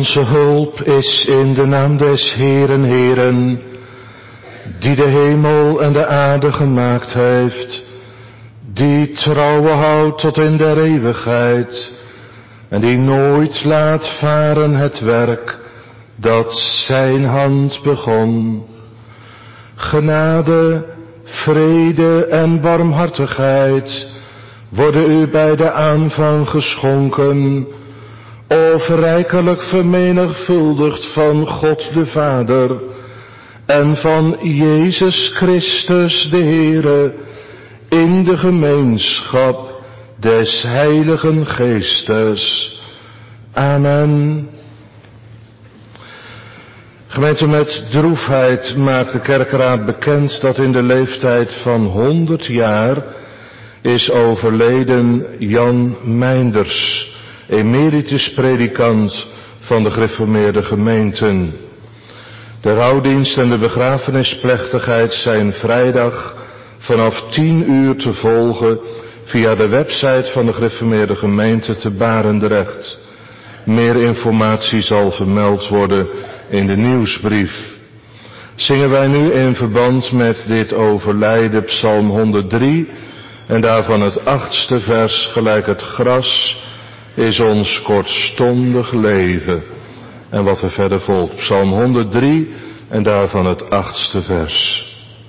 Onze hulp is in de naam des Heeren, Heeren, die de hemel en de aarde gemaakt heeft, die trouwe houdt tot in der eeuwigheid, en die nooit laat varen het werk dat zijn hand begon. Genade, vrede en barmhartigheid worden u bij de aanvang geschonken, of rijkelijk vermenigvuldigd van God de Vader en van Jezus Christus de Heere, in de gemeenschap des Heiligen Geestes. Amen. Gemeente, met droefheid maakt de kerkraad bekend dat in de leeftijd van 100 jaar is overleden Jan Meinders, emeritus predikant van de gereformeerde gemeenten. De rouwdienst en de begrafenisplechtigheid zijn vrijdag vanaf 10 uur te volgen via de website van de gereformeerde gemeente te Barendrecht. Meer informatie zal vermeld worden in de nieuwsbrief. Zingen wij nu in verband met dit overlijden Psalm 103 en daarvan het 8e vers: gelijk het gras is ons kortstondig leven. En wat er verder volgt, Psalm 103 en daarvan het 8e vers.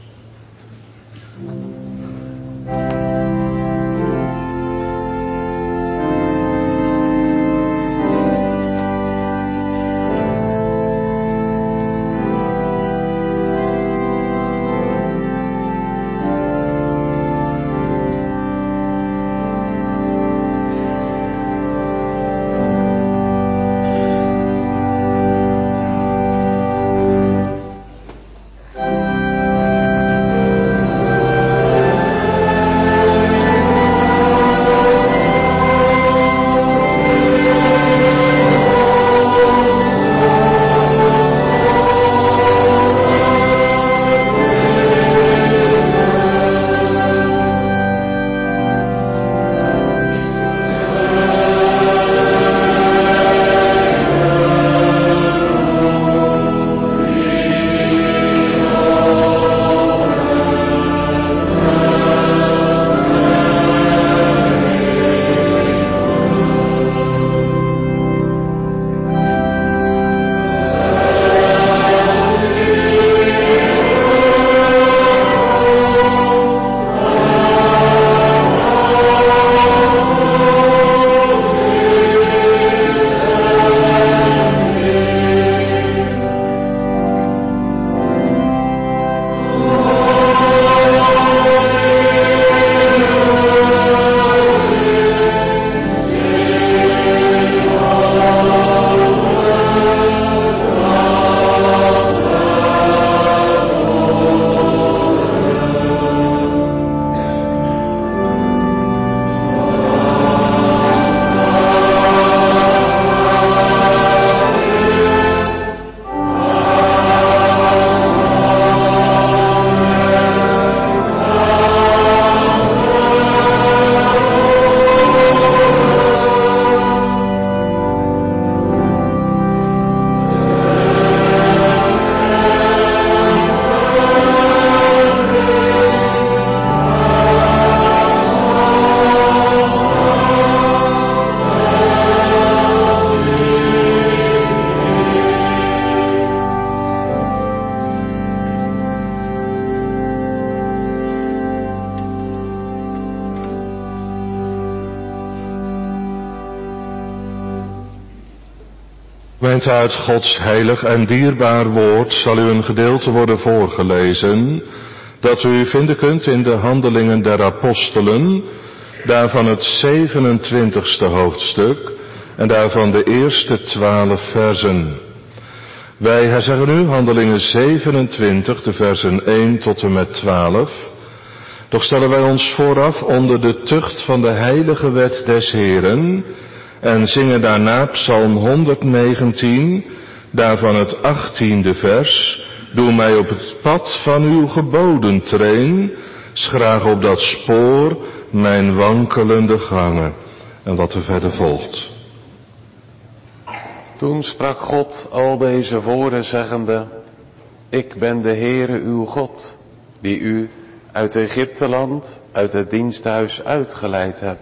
Gemeente, uit Gods heilig en dierbaar woord zal u een gedeelte worden voorgelezen dat u vinden kunt in de Handelingen der Apostelen, daarvan het 27e hoofdstuk en daarvan de eerste 12 versen. Wij herzeggen nu Handelingen 27, de versen 1 tot en met 12. Doch stellen wij ons vooraf onder de tucht van de heilige wet des Heeren en zingen daarna Psalm 119, daarvan het 18e vers. Doe mij op het pad van uw geboden treen, schraag op dat spoor mijn wankelende gangen. En wat er verder volgt. Toen sprak God al deze woorden zeggende: Ik ben de Heere uw God, die u uit Egypteland, uit het diensthuis uitgeleid heb.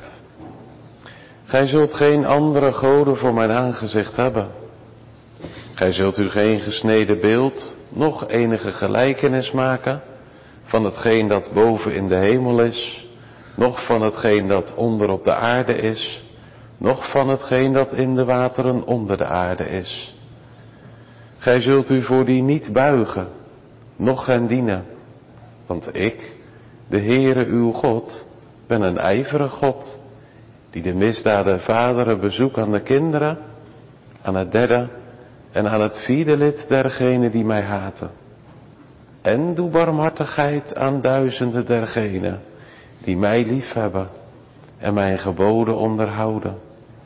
Gij zult geen andere goden voor mijn aangezicht hebben. Gij zult u geen gesneden beeld, noch enige gelijkenis maken van hetgeen dat boven in de hemel is, noch van hetgeen dat onder op de aarde is, noch van hetgeen dat in de wateren onder de aarde is. Gij zult u voor die niet buigen, noch hen dienen, want ik, de Heere uw God, ben een ijverig God, die de misdaden vaderen bezoek aan de kinderen, aan het derde en aan het vierde lid dergenen die mij haten. En doe barmhartigheid aan duizenden dergenen die mij liefhebben en mijn geboden onderhouden.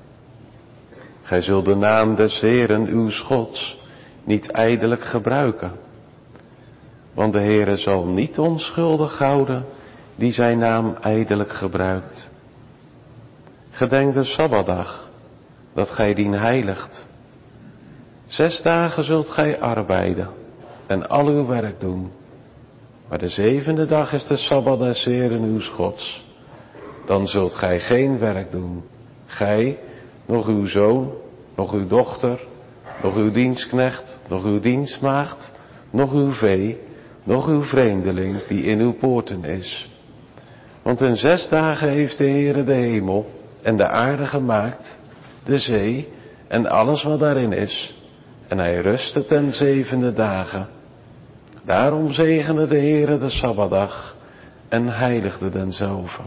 Gij zult de naam des Heeren uws Gods niet ijdelijk gebruiken, want de Heere zal niet onschuldig houden die zijn naam ijdelijk gebruikt. Gedenk de Sabbatdag, dat gij dien heiligt. 6 dagen zult gij arbeiden en al uw werk doen. Maar de 7e dag is de Sabbat des Heeren uws Gods. Dan zult gij geen werk doen. Gij, nog uw zoon, nog uw dochter, nog uw dienstknecht, nog uw dienstmaagd, nog uw vee, nog uw vreemdeling die in uw poorten is. Want in 6 dagen heeft de Heere de hemel en de aarde gemaakt, de zee en alles wat daarin is. En hij rustte ten 7e dagen. Daarom zegende de Heere de Sabbatdag en heiligde denzelve.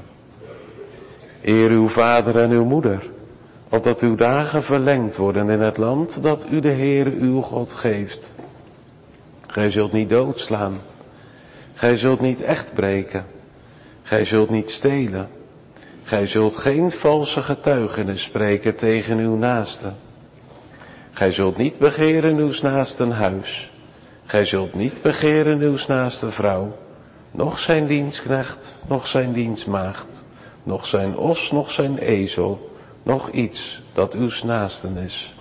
Eer uw vader en uw moeder, opdat uw dagen verlengd worden in het land dat u de Heere uw God geeft. Gij zult niet doodslaan. Gij zult niet echt breken. Gij zult niet stelen. Gij zult geen valse getuigenis spreken tegen uw naaste. Gij zult niet begeren uws naasten huis. Gij zult niet begeren uws naaste vrouw, noch zijn dienstknecht, noch zijn dienstmaagd, noch zijn os, noch zijn ezel, noch iets dat uws naasten is.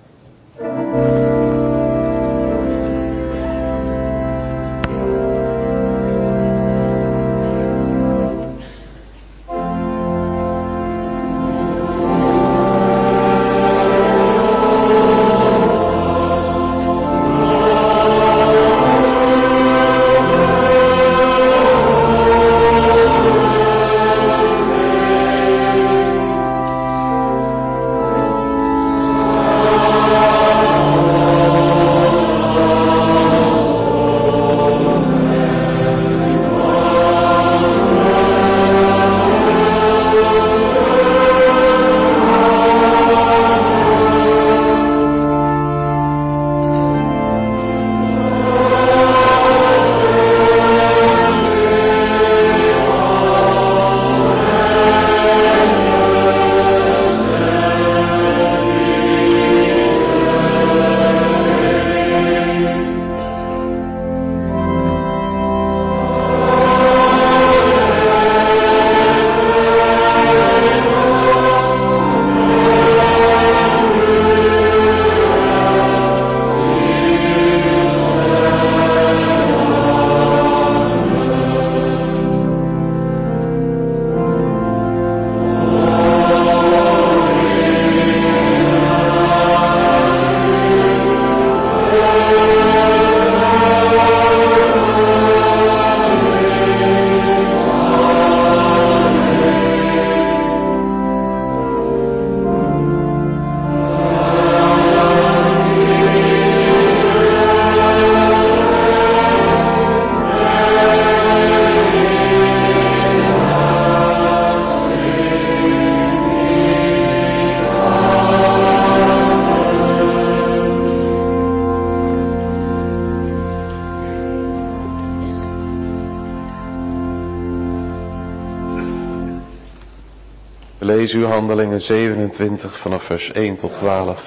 Lees uw Handelingen 27 vanaf vers 1 tot 12.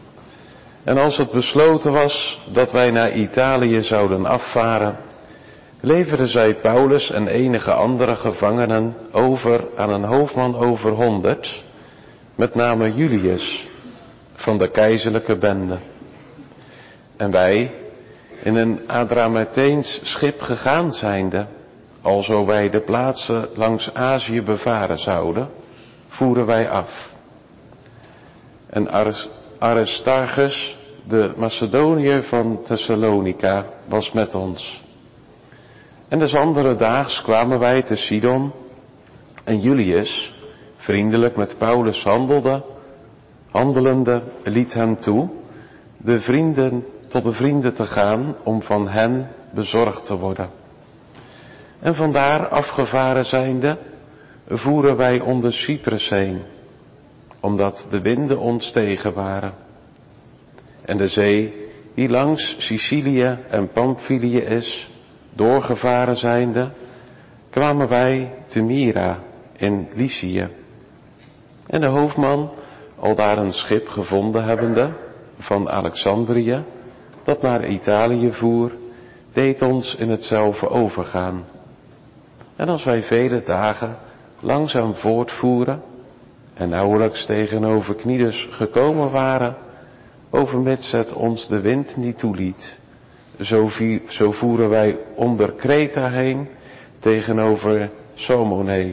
En als het besloten was dat wij naar Italië zouden afvaren, leverden zij Paulus en enige andere gevangenen over aan een hoofdman over 100, met name Julius, van de keizerlijke bende. En wij, in een Adrameteens schip gegaan zijnde, alzo wij de plaatsen langs Azië bevaren zouden, voeren wij af. En Aristarchus, de Macedoniër van Thessalonica, was met ons. En des andere daags kwamen wij te Sidon, en Julius, vriendelijk met Paulus handelende, liet hem toe tot de vrienden te gaan om van hen bezorgd te worden. En vandaar afgevaren zijnde, voeren wij onder Cyprus heen, omdat de winden ons tegen waren. En de zee, die langs Sicilië en Pamphylië is, doorgevaren zijnde, kwamen wij te Myra in Lycië. En de hoofdman, aldaar een schip gevonden hebbende, van Alexandrië, dat naar Italië voer, deed ons in hetzelfde overgaan. En als wij vele dagen langzaam voortvoeren, en nauwelijks tegenover Knidus gekomen waren, overmits het ons de wind niet toeliet, zo voeren wij onder Kreta heen tegenover Salmone.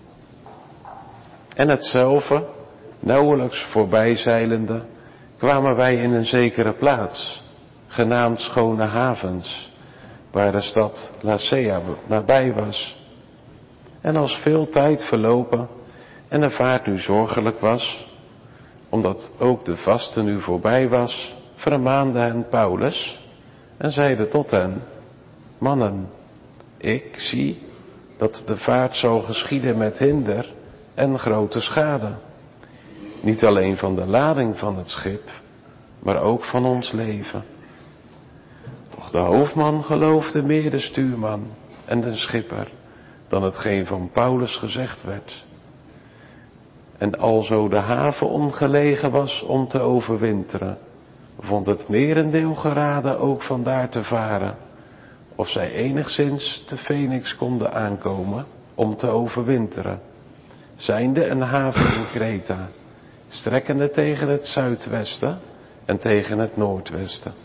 En hetzelfde, nauwelijks voorbijzeilende, kwamen wij in een zekere plaats, genaamd Schone Havens, waar de stad Lasea nabij was. En als veel tijd verlopen en de vaart nu zorgelijk was, omdat ook de vaste nu voorbij was, vermaande hen Paulus en zeide tot hen: mannen, ik zie dat de vaart zal geschieden met hinder en grote schade. Niet alleen van de lading van het schip, maar ook van ons leven. Doch de hoofdman geloofde meer de stuurman en de schipper dan hetgeen van Paulus gezegd werd. En alzo de haven ongelegen was om te overwinteren, vond het merendeel geraden ook vandaar te varen, of zij enigszins te Phoenix konden aankomen om te overwinteren, zijnde een haven in Kreta, strekkende tegen het zuidwesten en tegen het noordwesten.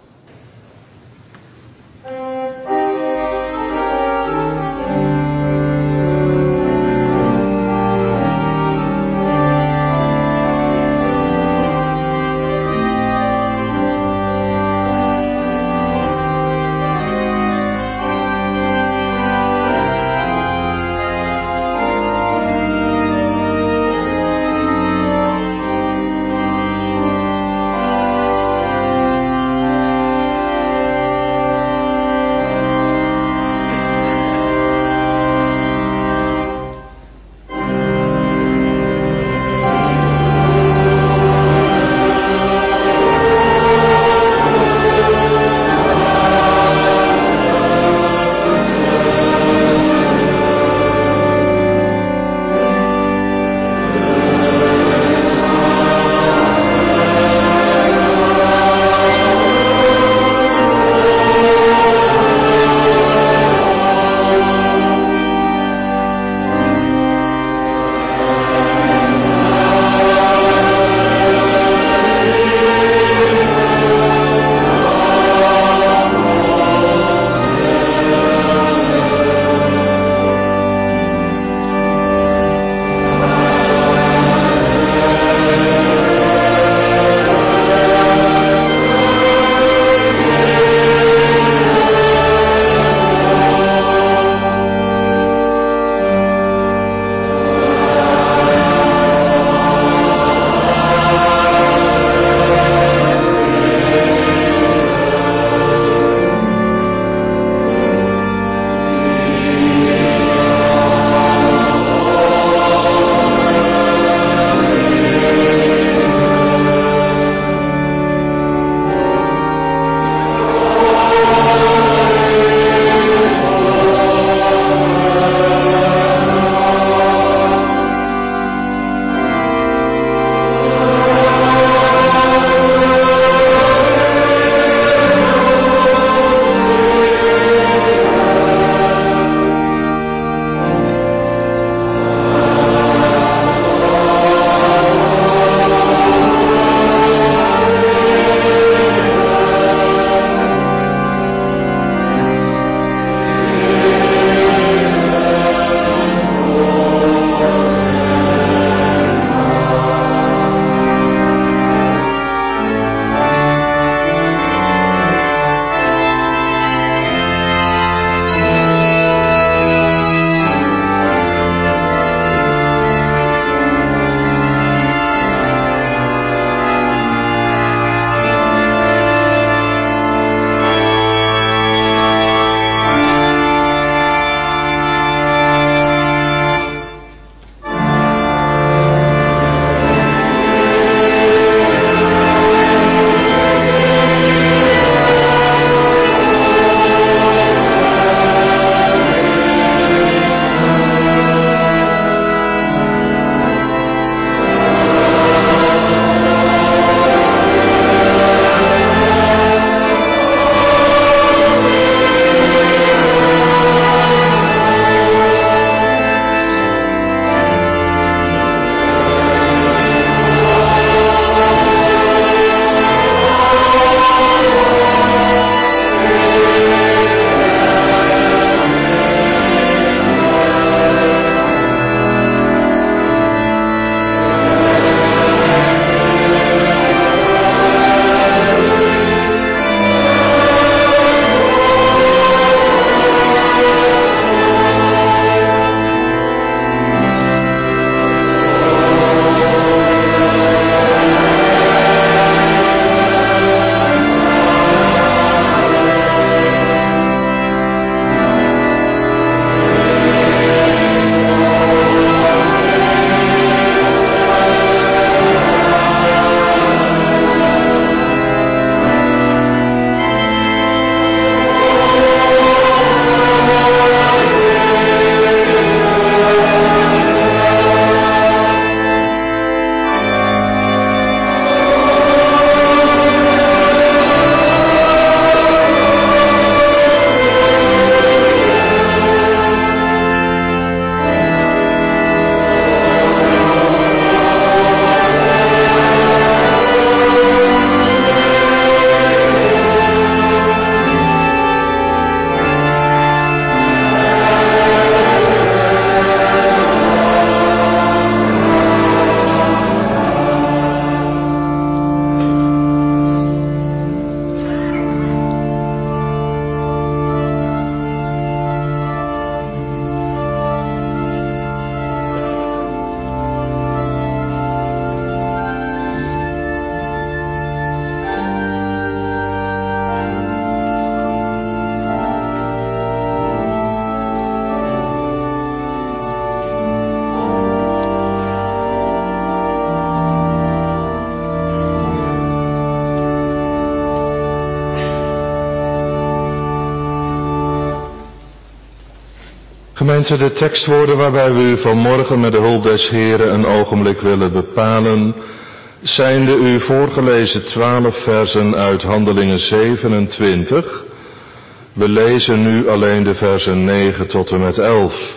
Gemeente, de tekstwoorden waarbij we u vanmorgen met de hulp des Heren een ogenblik willen bepalen, zijn de u voorgelezen 12 versen uit Handelingen 27. We lezen nu alleen de versen 9 tot en met 11.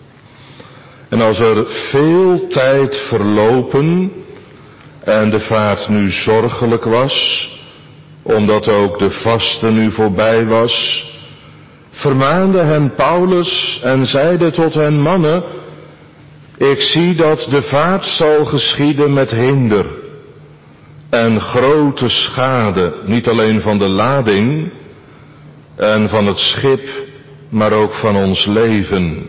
En als er veel tijd verlopen en de vaart nu zorgelijk was, omdat ook de vaste nu voorbij was, vermaande hen Paulus en zeide tot hen: mannen, ik zie dat de vaart zal geschieden met hinder en grote schade, niet alleen van de lading en van het schip, maar ook van ons leven.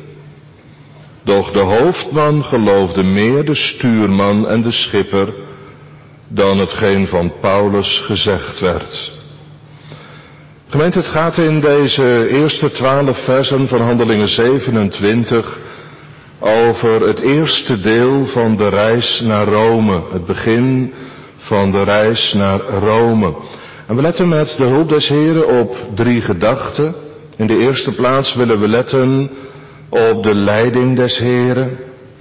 Doch de hoofdman geloofde meer de stuurman en de schipper dan hetgeen van Paulus gezegd werd. Gemeente, het gaat in deze eerste 12 versen van Handelingen 27 over het eerste deel van de reis naar Rome. Het begin van de reis naar Rome. En we letten met de hulp des Heren op 3 gedachten. In de eerste plaats willen we letten op de leiding des Heren.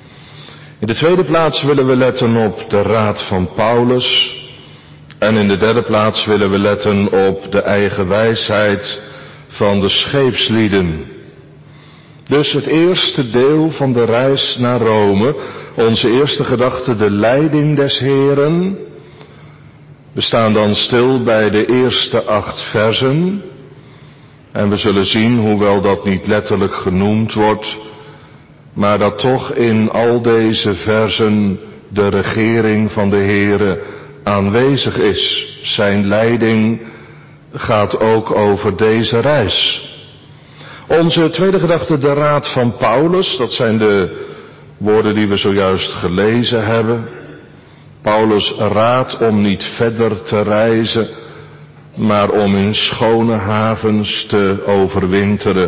In de tweede plaats willen we letten op de raad van Paulus. En in de derde plaats willen we letten op de eigen wijsheid van de scheepslieden. Dus het eerste deel van de reis naar Rome, onze eerste gedachte, de leiding des Heren. We staan dan stil bij de eerste 8 versen. En we zullen zien, hoewel dat niet letterlijk genoemd wordt, maar dat toch in al deze versen de regering van de Heere aanwezig is. Zijn leiding gaat ook over deze reis. Onze tweede gedachte, de raad van Paulus, dat zijn de woorden die we zojuist gelezen hebben. Paulus raadt om niet verder te reizen, maar om in schone havens te overwinteren.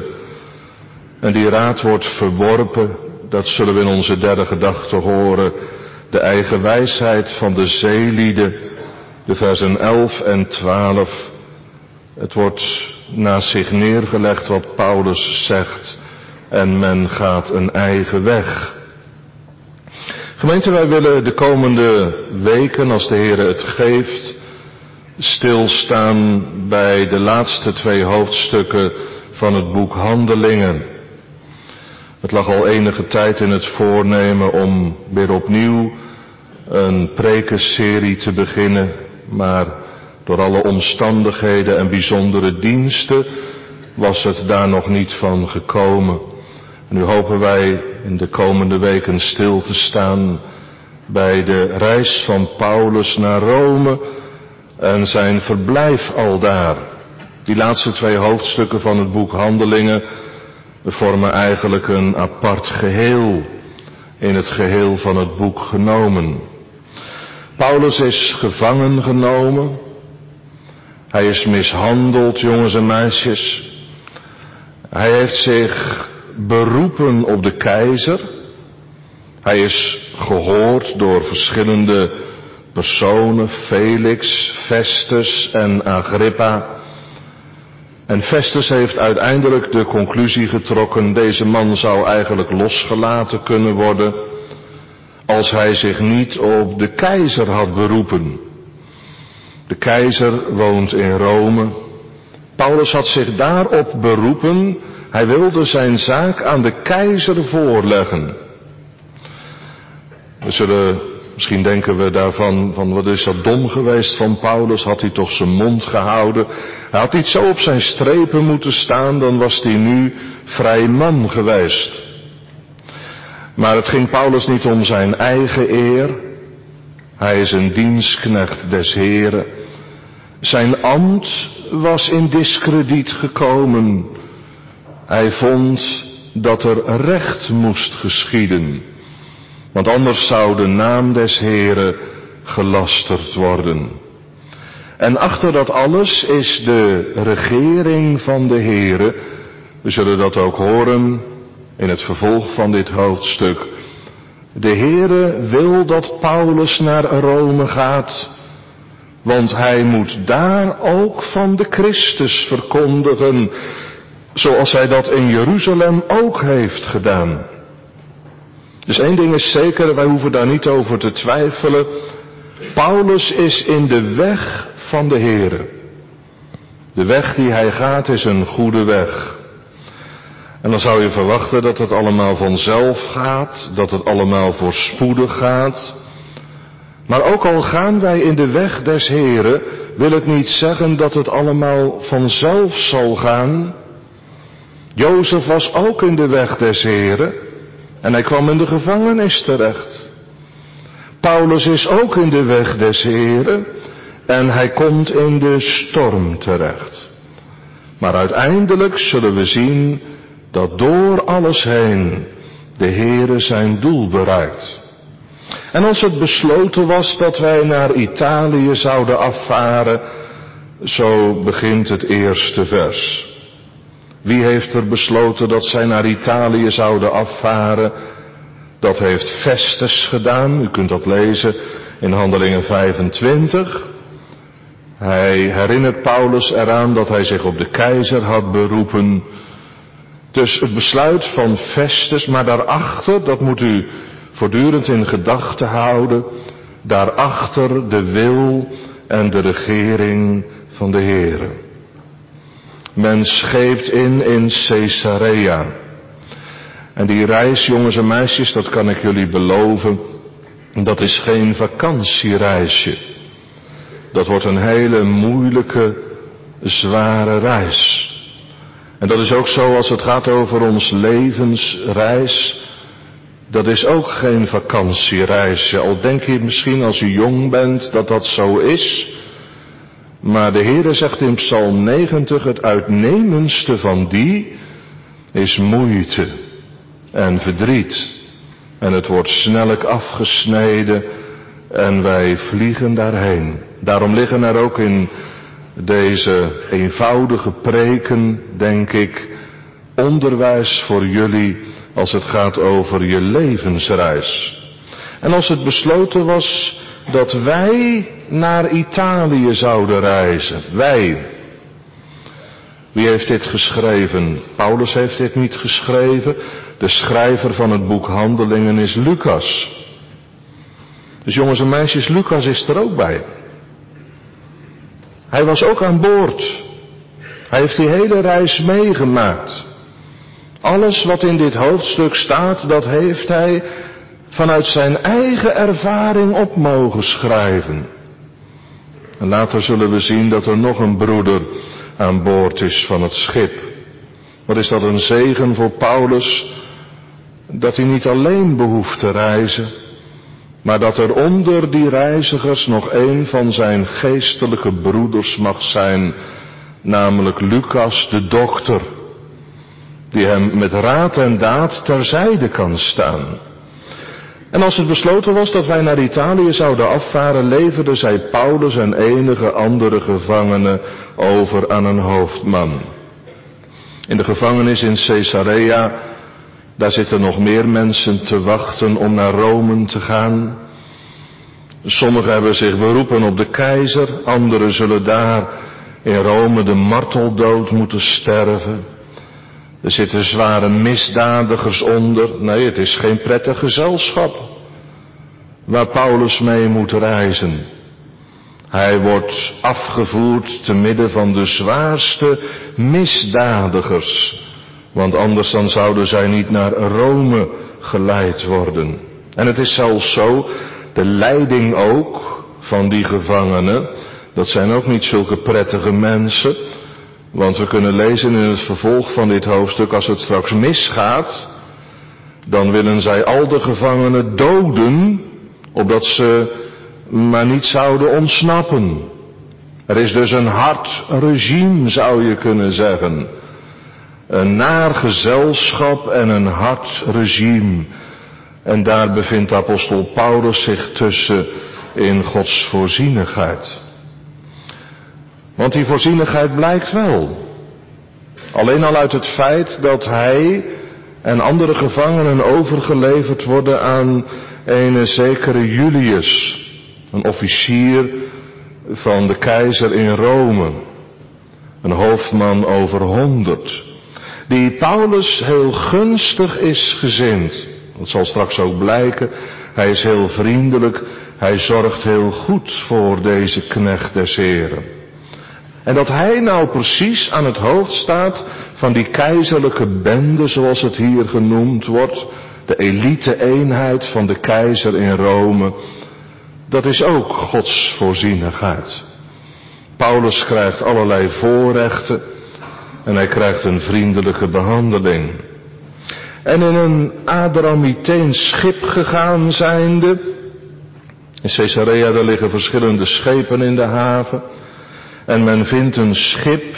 En die raad wordt verworpen, dat zullen we in onze derde gedachte horen, de eigen wijsheid van de zeelieden, de versen 11 en 12. Het wordt naast zich neergelegd wat Paulus zegt en men gaat een eigen weg. Gemeente, wij willen de komende weken, als de Heer het geeft, stilstaan bij de laatste 2 hoofdstukken van het boek Handelingen. Het lag al enige tijd in het voornemen om weer opnieuw een prekenserie te beginnen, maar door alle omstandigheden en bijzondere diensten was het daar nog niet van gekomen. En nu hopen wij in de komende weken stil te staan bij de reis van Paulus naar Rome en zijn verblijf aldaar. Die laatste 2 hoofdstukken van het boek Handelingen vormen eigenlijk een apart geheel in het geheel van het boek genomen. Paulus is gevangen genomen. Hij is mishandeld, jongens en meisjes. Hij heeft zich beroepen op de keizer. Hij is gehoord door verschillende personen, Felix, Festus en Agrippa. En Festus heeft uiteindelijk de conclusie getrokken, deze man zou eigenlijk losgelaten kunnen worden als hij zich niet op de keizer had beroepen. De keizer woont in Rome. Paulus had zich daarop beroepen. Hij wilde zijn zaak aan de keizer voorleggen. We zullen, misschien denken we daarvan, van wat is dat dom geweest van Paulus, had hij toch zijn mond gehouden. Hij had niet zo op zijn strepen moeten staan, dan was hij nu vrij man geweest. Maar het ging Paulus niet om zijn eigen eer. Hij is een dienstknecht des Heren. Zijn ambt was in diskrediet gekomen. Hij vond dat er recht moest geschieden. Want anders zou de naam des Heren gelasterd worden. En achter dat alles is de regering van de Heren. We zullen dat ook horen in het vervolg van dit hoofdstuk. De Heere wil dat Paulus naar Rome gaat, want hij moet daar ook van de Christus verkondigen. Zoals hij dat in Jeruzalem ook heeft gedaan. Dus één ding is zeker, wij hoeven daar niet over te twijfelen. Paulus is in de weg van de Here. De weg die hij gaat is een goede weg. En dan zou je verwachten dat het allemaal vanzelf gaat, dat het allemaal voorspoedig gaat. Maar ook al gaan wij in de weg des Heren, wil het niet zeggen dat het allemaal vanzelf zal gaan. Jozef was ook in de weg des Heren en hij kwam in de gevangenis terecht. Paulus is ook in de weg des Heren en hij komt in de storm terecht. Maar uiteindelijk zullen we zien dat door alles heen de Heere zijn doel bereikt. En als het besloten was dat wij naar Italië zouden afvaren, zo begint het eerste vers. Wie heeft er besloten dat zij naar Italië zouden afvaren? Dat heeft Festus gedaan, u kunt dat lezen in Handelingen 25. Hij herinnert Paulus eraan dat hij zich op de keizer had beroepen. Dus het besluit van Festus, maar daarachter, dat moet u voortdurend in gedachten houden, daarachter de wil en de regering van de Heere. Men scheept in Caesarea. En die reis, jongens en meisjes, dat kan ik jullie beloven, dat is geen vakantiereisje. Dat wordt een hele moeilijke, zware reis. En dat is ook zo als het gaat over ons levensreis. Dat is ook geen vakantiereisje. Al denk je misschien als u jong bent dat dat zo is. Maar de Heere zegt in Psalm 90, het uitnemendste van die is moeite en verdriet. En het wordt snellijk afgesneden en wij vliegen daarheen. Daarom liggen er ook in deze eenvoudige preken, denk ik, onderwijs voor jullie als het gaat over je levensreis. En als het besloten was dat wij naar Italië zouden reizen, wij. Wie heeft dit geschreven? Paulus heeft dit niet geschreven. De schrijver van het boek Handelingen is Lucas. Dus jongens en meisjes, Lucas is er ook bij. Hij was ook aan boord. Hij heeft die hele reis meegemaakt. Alles wat in dit hoofdstuk staat, dat heeft hij vanuit zijn eigen ervaring op mogen schrijven. En later zullen we zien dat er nog een broeder aan boord is van het schip. Wat is dat een zegen voor Paulus, dat hij niet alleen behoeft te reizen, maar dat er onder die reizigers nog een van zijn geestelijke broeders mag zijn, namelijk Lucas de dokter, die hem met raad en daad terzijde kan staan. En als het besloten was dat wij naar Italië zouden afvaren, leverden zij Paulus en enige andere gevangenen over aan een hoofdman. In de gevangenis in Caesarea, daar zitten nog meer mensen te wachten om naar Rome te gaan. Sommigen hebben zich beroepen op de keizer, anderen zullen daar in Rome de marteldood moeten sterven. Er zitten zware misdadigers onder. Nee, het is geen prettig gezelschap waar Paulus mee moet reizen. Hij wordt afgevoerd te midden van de zwaarste misdadigers. Want anders dan zouden zij niet naar Rome geleid worden. En het is zelfs zo, de leiding ook van die gevangenen, dat zijn ook niet zulke prettige mensen. Want we kunnen lezen in het vervolg van dit hoofdstuk, als het straks misgaat, dan willen zij al de gevangenen doden, opdat ze maar niet zouden ontsnappen. Er is dus een hard regime, zou je kunnen zeggen. Een naar gezelschap en een hard regime. En daar bevindt apostel Paulus zich tussen in Gods voorzienigheid. Want die voorzienigheid blijkt wel. Alleen al uit het feit dat hij en andere gevangenen overgeleverd worden aan een zekere Julius, een officier van de keizer in Rome, een hoofdman over 100. die Paulus heel gunstig is gezind. Dat zal straks ook blijken. Hij is heel vriendelijk, hij zorgt heel goed voor deze knecht des Heren. En dat hij nou precies aan het hoofd staat van die keizerlijke bende, zoals het hier genoemd wordt, de elite-eenheid van de keizer in Rome, dat is ook Gods voorzienigheid. Paulus krijgt allerlei voorrechten en hij krijgt een vriendelijke behandeling. En in een Adramyteens schip gegaan zijnde, in Caesarea daar liggen verschillende schepen in de haven, en men vindt een schip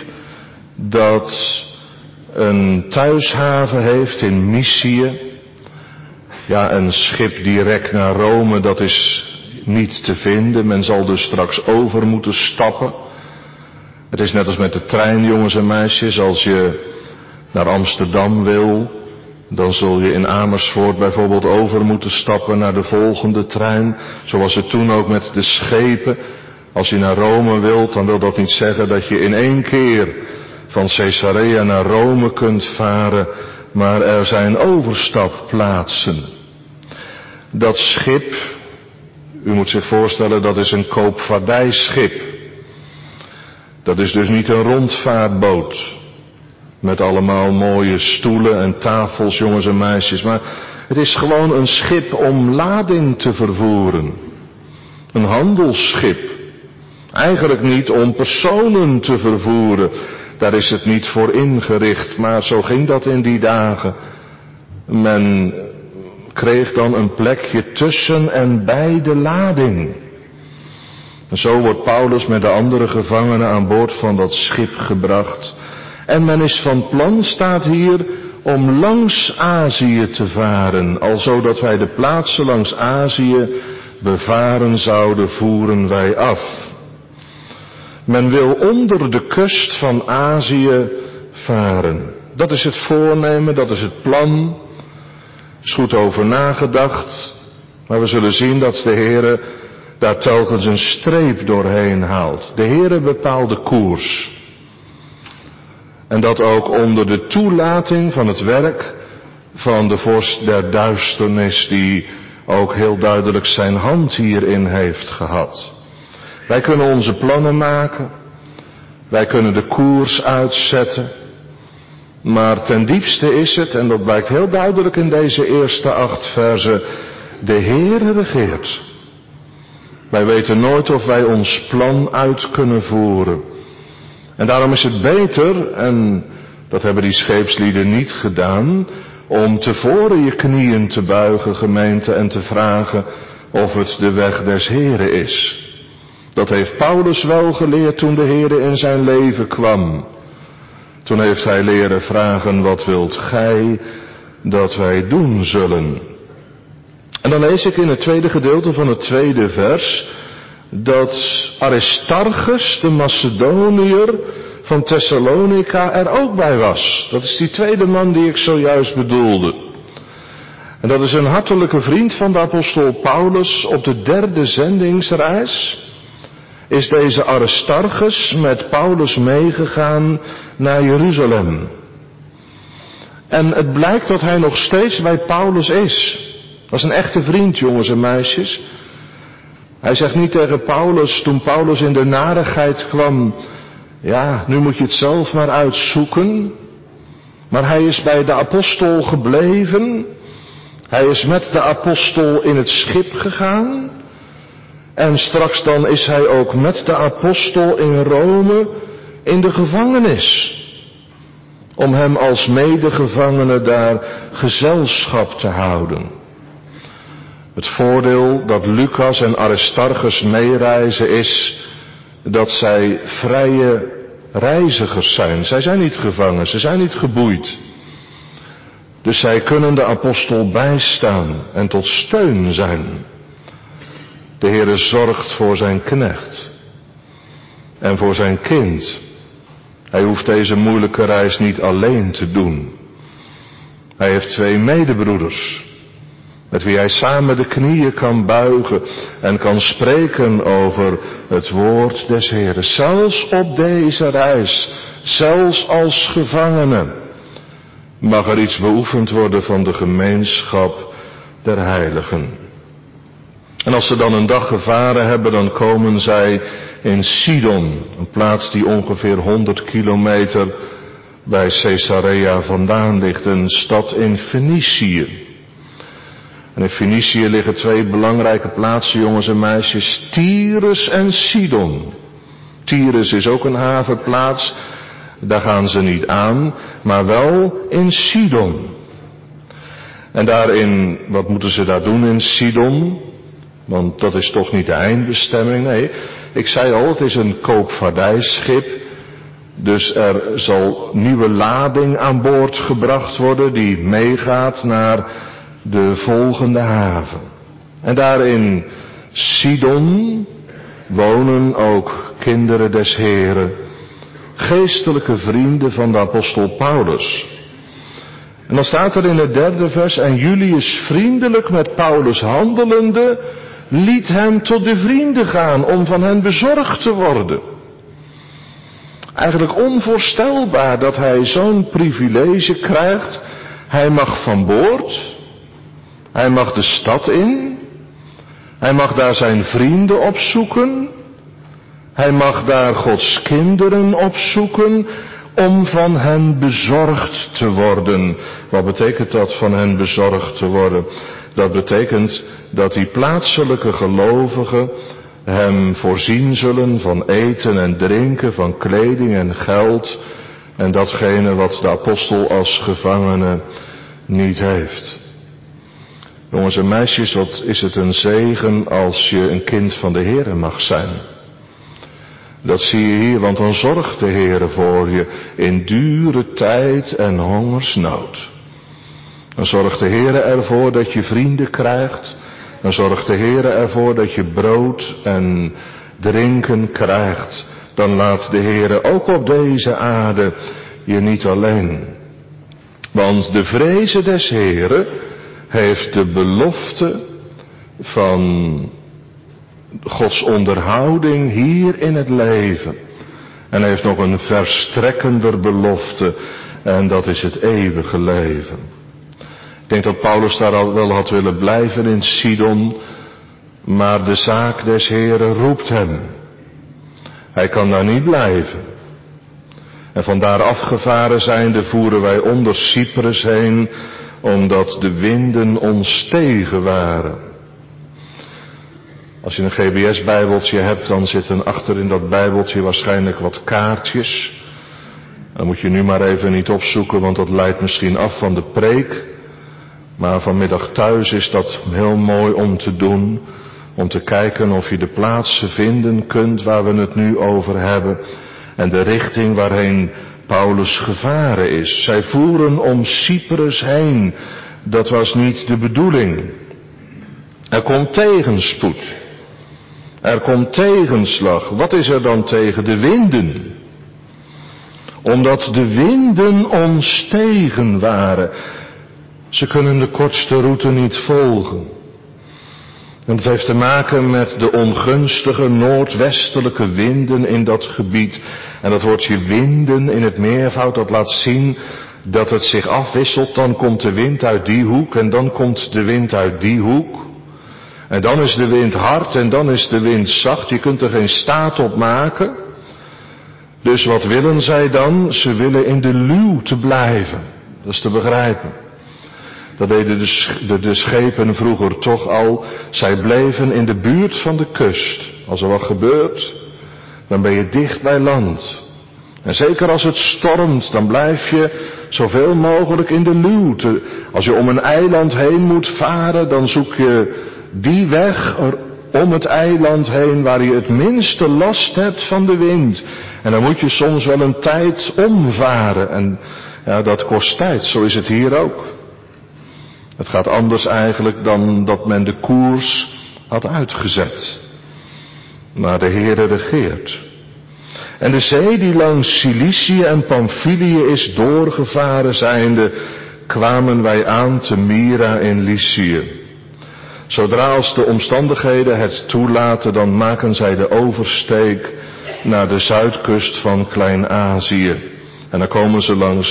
dat een thuishaven heeft in Mysië. Ja, een schip direct naar Rome, dat is niet te vinden. Men zal dus straks over moeten stappen. Het is net als met de trein, jongens en meisjes. Als je naar Amsterdam wil, dan zul je in Amersfoort bijvoorbeeld over moeten stappen naar de volgende trein. Zo was het toen ook met de schepen. Als je naar Rome wilt, dan wil dat niet zeggen dat je in één keer van Caesarea naar Rome kunt varen, maar er zijn overstapplaatsen. Dat schip, u moet zich voorstellen, dat is een koopvaardijschip. Dat is dus niet een rondvaartboot met allemaal mooie stoelen en tafels, jongens en meisjes, maar het is gewoon een schip om lading te vervoeren. Een handelsschip. Eigenlijk niet om personen te vervoeren, daar is het niet voor ingericht, maar zo ging dat in die dagen. Men kreeg dan een plekje tussen en bij de lading. En zo wordt Paulus met de andere gevangenen aan boord van dat schip gebracht. En men is van plan, staat hier, om langs Azië te varen. Alzo dat wij de plaatsen langs Azië bevaren zouden, voeren wij af. Men wil onder de kust van Azië varen. Dat is het voornemen, dat is het plan. Er is goed over nagedacht. Maar we zullen zien dat de Heere daar telkens een streep doorheen haalt. De Heere bepaalt de koers. En dat ook onder de toelating van het werk van de vorst der duisternis, die ook heel duidelijk zijn hand hierin heeft gehad. Wij kunnen onze plannen maken, wij kunnen de koers uitzetten, maar ten diepste is het, en dat blijkt heel duidelijk in deze eerste 8 verzen, de Heere regeert. Wij weten nooit of wij ons plan uit kunnen voeren. En daarom is het beter, en dat hebben die scheepslieden niet gedaan, om tevoren je knieën te buigen, gemeente, en te vragen of het de weg des Heren is. Dat heeft Paulus wel geleerd toen de Heere in zijn leven kwam. Toen heeft hij leren vragen, wat wilt gij dat wij doen zullen? En dan lees ik in het tweede gedeelte van het tweede vers dat Aristarchus, de Macedoniër van Thessalonica, er ook bij was. Dat is die tweede man die ik zojuist bedoelde. En dat is een hartelijke vriend van de apostel Paulus. Op de 3e zendingsreis is deze Aristarchus met Paulus meegegaan naar Jeruzalem. En het blijkt dat hij nog steeds bij Paulus is. Dat is een echte vriend, jongens en meisjes. Hij zegt niet tegen Paulus, toen Paulus in de narigheid kwam, ja, nu moet je het zelf maar uitzoeken. Maar hij is bij de apostel gebleven. Hij is met de apostel in het schip gegaan. En straks dan is hij ook met de apostel in Rome in de gevangenis. Om hem als medegevangene daar gezelschap te houden. Het voordeel dat Lucas en Aristarchus meereizen is dat zij vrije reizigers zijn. Zij zijn niet gevangen, ze zijn niet geboeid. Dus zij kunnen de apostel bijstaan en tot steun zijn. De Heere zorgt voor zijn knecht en voor zijn kind. Hij hoeft deze moeilijke reis niet alleen te doen. Hij heeft 2 medebroeders, met wie hij samen de knieën kan buigen en kan spreken over het woord des Heeren. Zelfs op deze reis, zelfs als gevangene, mag er iets beoefend worden van de gemeenschap der heiligen. En als ze dan een dag gevaren hebben, dan komen zij in Sidon, een plaats die ongeveer 100 kilometer bij Caesarea vandaan ligt, een stad in Fenicië. En in Fenicië liggen twee belangrijke plaatsen, jongens en meisjes, Tyrus en Sidon. Tyrus is ook een havenplaats, daar gaan ze niet aan, maar wel in Sidon. En daarin, wat moeten ze daar doen in Sidon? Want dat is toch niet de eindbestemming, nee. Ik zei al, het is een koopvaardijschip. Dus er zal nieuwe lading aan boord gebracht worden die meegaat naar de volgende haven. En daar in Sidon wonen ook kinderen des Heren, geestelijke vrienden van de apostel Paulus. En dan staat er in het 3e vers, en Julius vriendelijk met Paulus handelende, liet hem tot de vrienden gaan om van hen bezorgd te worden. Eigenlijk onvoorstelbaar dat hij zo'n privilege krijgt. Hij mag van boord, hij mag de stad in, hij mag daar zijn vrienden opzoeken, hij mag daar Gods kinderen opzoeken om van hen bezorgd te worden. Wat betekent dat, van hen bezorgd te worden? Dat betekent dat die plaatselijke gelovigen hem voorzien zullen van eten en drinken, van kleding en geld en datgene wat de apostel als gevangene niet heeft. Jongens en meisjes, wat is het een zegen als je een kind van de Heere mag zijn. Dat zie je hier, want dan zorgt de Heere voor je in dure tijd en hongersnood. Dan zorgt de Heere ervoor dat je vrienden krijgt. Dan zorgt de Heere ervoor dat je brood en drinken krijgt. Dan laat de Heere ook op deze aarde je niet alleen. Want de vreze des Heere heeft de belofte van Gods onderhouding hier in het leven. En heeft nog een verstrekkender belofte. En dat is het eeuwige leven. Ik denk dat Paulus daar al wel had willen blijven in Sidon. Maar de zaak des Heren roept hem. Hij kan daar niet blijven. En vandaar afgevaren zijnde voeren wij onder Cyprus heen. Omdat de winden ons tegen waren. Als je een GBS-bijbeltje hebt, dan zitten achter in dat bijbeltje waarschijnlijk wat kaartjes. Dan moet je nu maar even niet opzoeken, want dat leidt misschien af van de preek. Maar vanmiddag thuis is dat heel mooi om te doen. Om te kijken of je de plaatsen vinden kunt waar we het nu over hebben. En de richting waarheen Paulus gevaren is. Zij voeren om Cyprus heen. Dat was niet de bedoeling. Er komt tegenspoed. Er komt tegenslag. Wat is er dan tegen? De winden. Omdat de winden ons tegen waren. Ze kunnen de kortste route niet volgen. En het heeft te maken met de ongunstige noordwestelijke winden in dat gebied. En dat woordje winden in het meervoud, dat laat zien dat het zich afwisselt. Dan komt de wind uit die hoek en dan komt de wind uit die hoek. En dan is de wind hard en dan is de wind zacht. Je kunt er geen staat op maken. Dus wat willen zij dan? Ze willen in de luw te blijven. Dat is te begrijpen. Dat deden de schepen vroeger toch al. Zij bleven in de buurt van de kust. Als er wat gebeurt, dan ben je dicht bij land. En zeker als het stormt, dan blijf je zoveel mogelijk in de luw. Als je om een eiland heen moet varen, dan zoek je die weg om het eiland heen waar je het minste last hebt van de wind. En dan moet je soms wel een tijd omvaren. En ja, dat kost tijd. Zo is het hier ook. Het gaat anders eigenlijk dan dat men de koers had uitgezet. Maar de Heere regeert. En de zee die langs Cilicië en Pamphylië is doorgevaren zijnde, kwamen wij aan te Myra in Lycië. Zodra als de omstandigheden het toelaten, dan maken zij de oversteek naar de zuidkust van Klein-Azië. En dan komen ze langs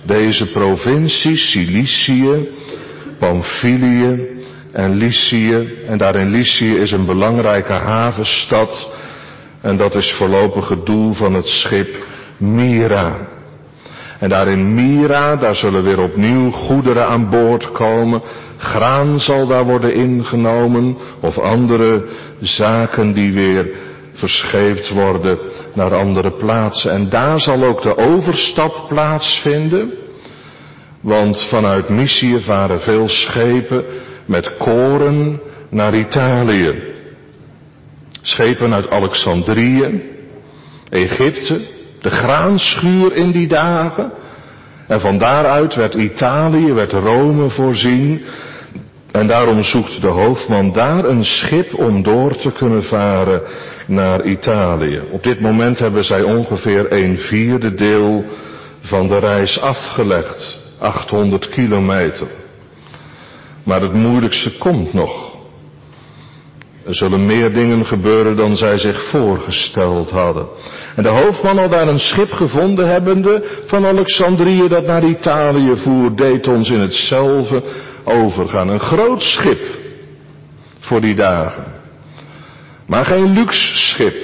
deze provincies, Cilicië, Pamphylië en Lycië. En daar in Lycië is een belangrijke havenstad. En dat is voorlopig het doel van het schip Myra. En daar in Myra, daar zullen weer opnieuw goederen aan boord komen. Graan zal daar worden ingenomen. Of andere zaken die weer verscheept worden naar andere plaatsen. En daar zal ook de overstap plaatsvinden. Want vanuit Mysië varen veel schepen met koren naar Italië. Schepen uit Alexandrië, Egypte, de graanschuur in die dagen. En van daaruit werd Italië, werd Rome voorzien. En daarom zoekt de hoofdman daar een schip om door te kunnen varen naar Italië. Op dit moment hebben zij ongeveer 1/4 deel van de reis afgelegd. 800 kilometer. Maar het moeilijkste komt nog. Er zullen meer dingen gebeuren dan zij zich voorgesteld hadden. En de hoofdman al daar een schip gevonden hebbende van Alexandrië dat naar Italië voer, deed ons in hetzelfde overgaan. Een groot schip voor die dagen. Maar geen luxe schip.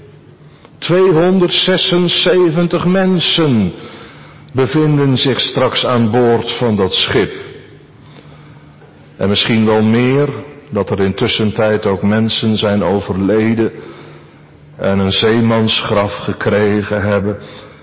276 mensen bevinden zich straks aan boord van dat schip. En misschien wel meer, dat er intussen tijd ook mensen zijn overleden en een zeemansgraf gekregen hebben.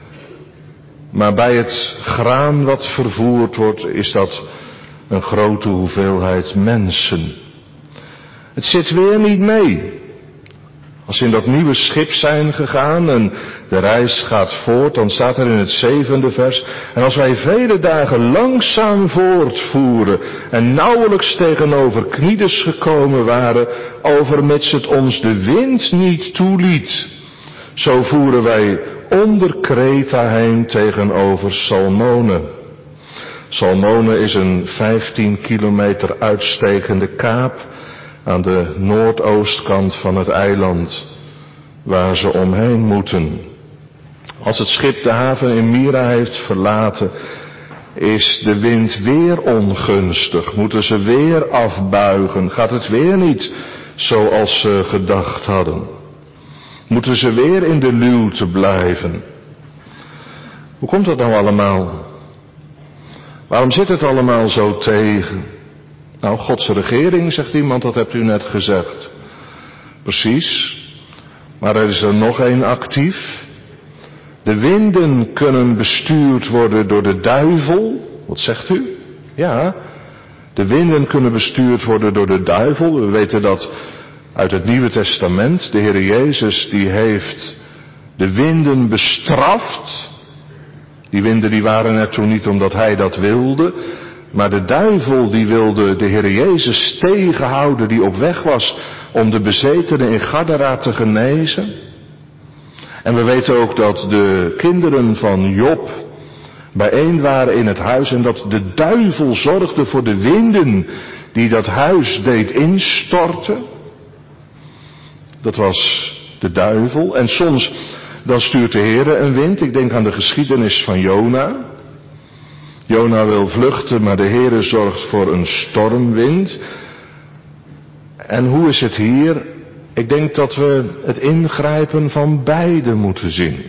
Maar bij het graan wat vervoerd wordt, is dat een grote hoeveelheid mensen. Het zit weer niet mee. Als ze in dat nieuwe schip zijn gegaan en de reis gaat voort, dan staat er in het 7e vers. En als wij vele dagen langzaam voortvoeren en nauwelijks tegenover Knides gekomen waren, overmits het ons de wind niet toeliet, zo voeren wij onder Kreta heen tegenover Salmone. Salmone is een 15 kilometer uitstekende kaap aan de noordoostkant van het eiland, waar ze omheen moeten. Als het schip de haven in Myra heeft verlaten, is de wind weer ongunstig. Moeten ze weer afbuigen. Gaat het weer niet zoals ze gedacht hadden. Moeten ze weer in de luwte blijven. Hoe komt dat nou allemaal? Waarom zit het allemaal zo tegen? Nou, Gods regering, zegt iemand, dat hebt u net gezegd. Precies. Maar er is er nog één actief. De winden kunnen bestuurd worden door de duivel. Wat zegt u? Ja, de winden kunnen bestuurd worden door de duivel. We weten dat uit het Nieuwe Testament. De Heer Jezus die heeft de winden bestraft. Die winden die waren er toen niet omdat hij dat wilde. Maar de duivel die wilde de Heer Jezus tegenhouden die op weg was om de bezetenen in Gadara te genezen. En we weten ook dat de kinderen van Job bijeen waren in het huis en dat de duivel zorgde voor de winden die dat huis deed instorten. Dat was de duivel. En soms dan stuurt de Heer een wind. Ik denk aan de geschiedenis van Jona. Jona wil vluchten, maar de Heere zorgt voor een stormwind. En hoe is het hier? Ik denk dat we het ingrijpen van beide moeten zien.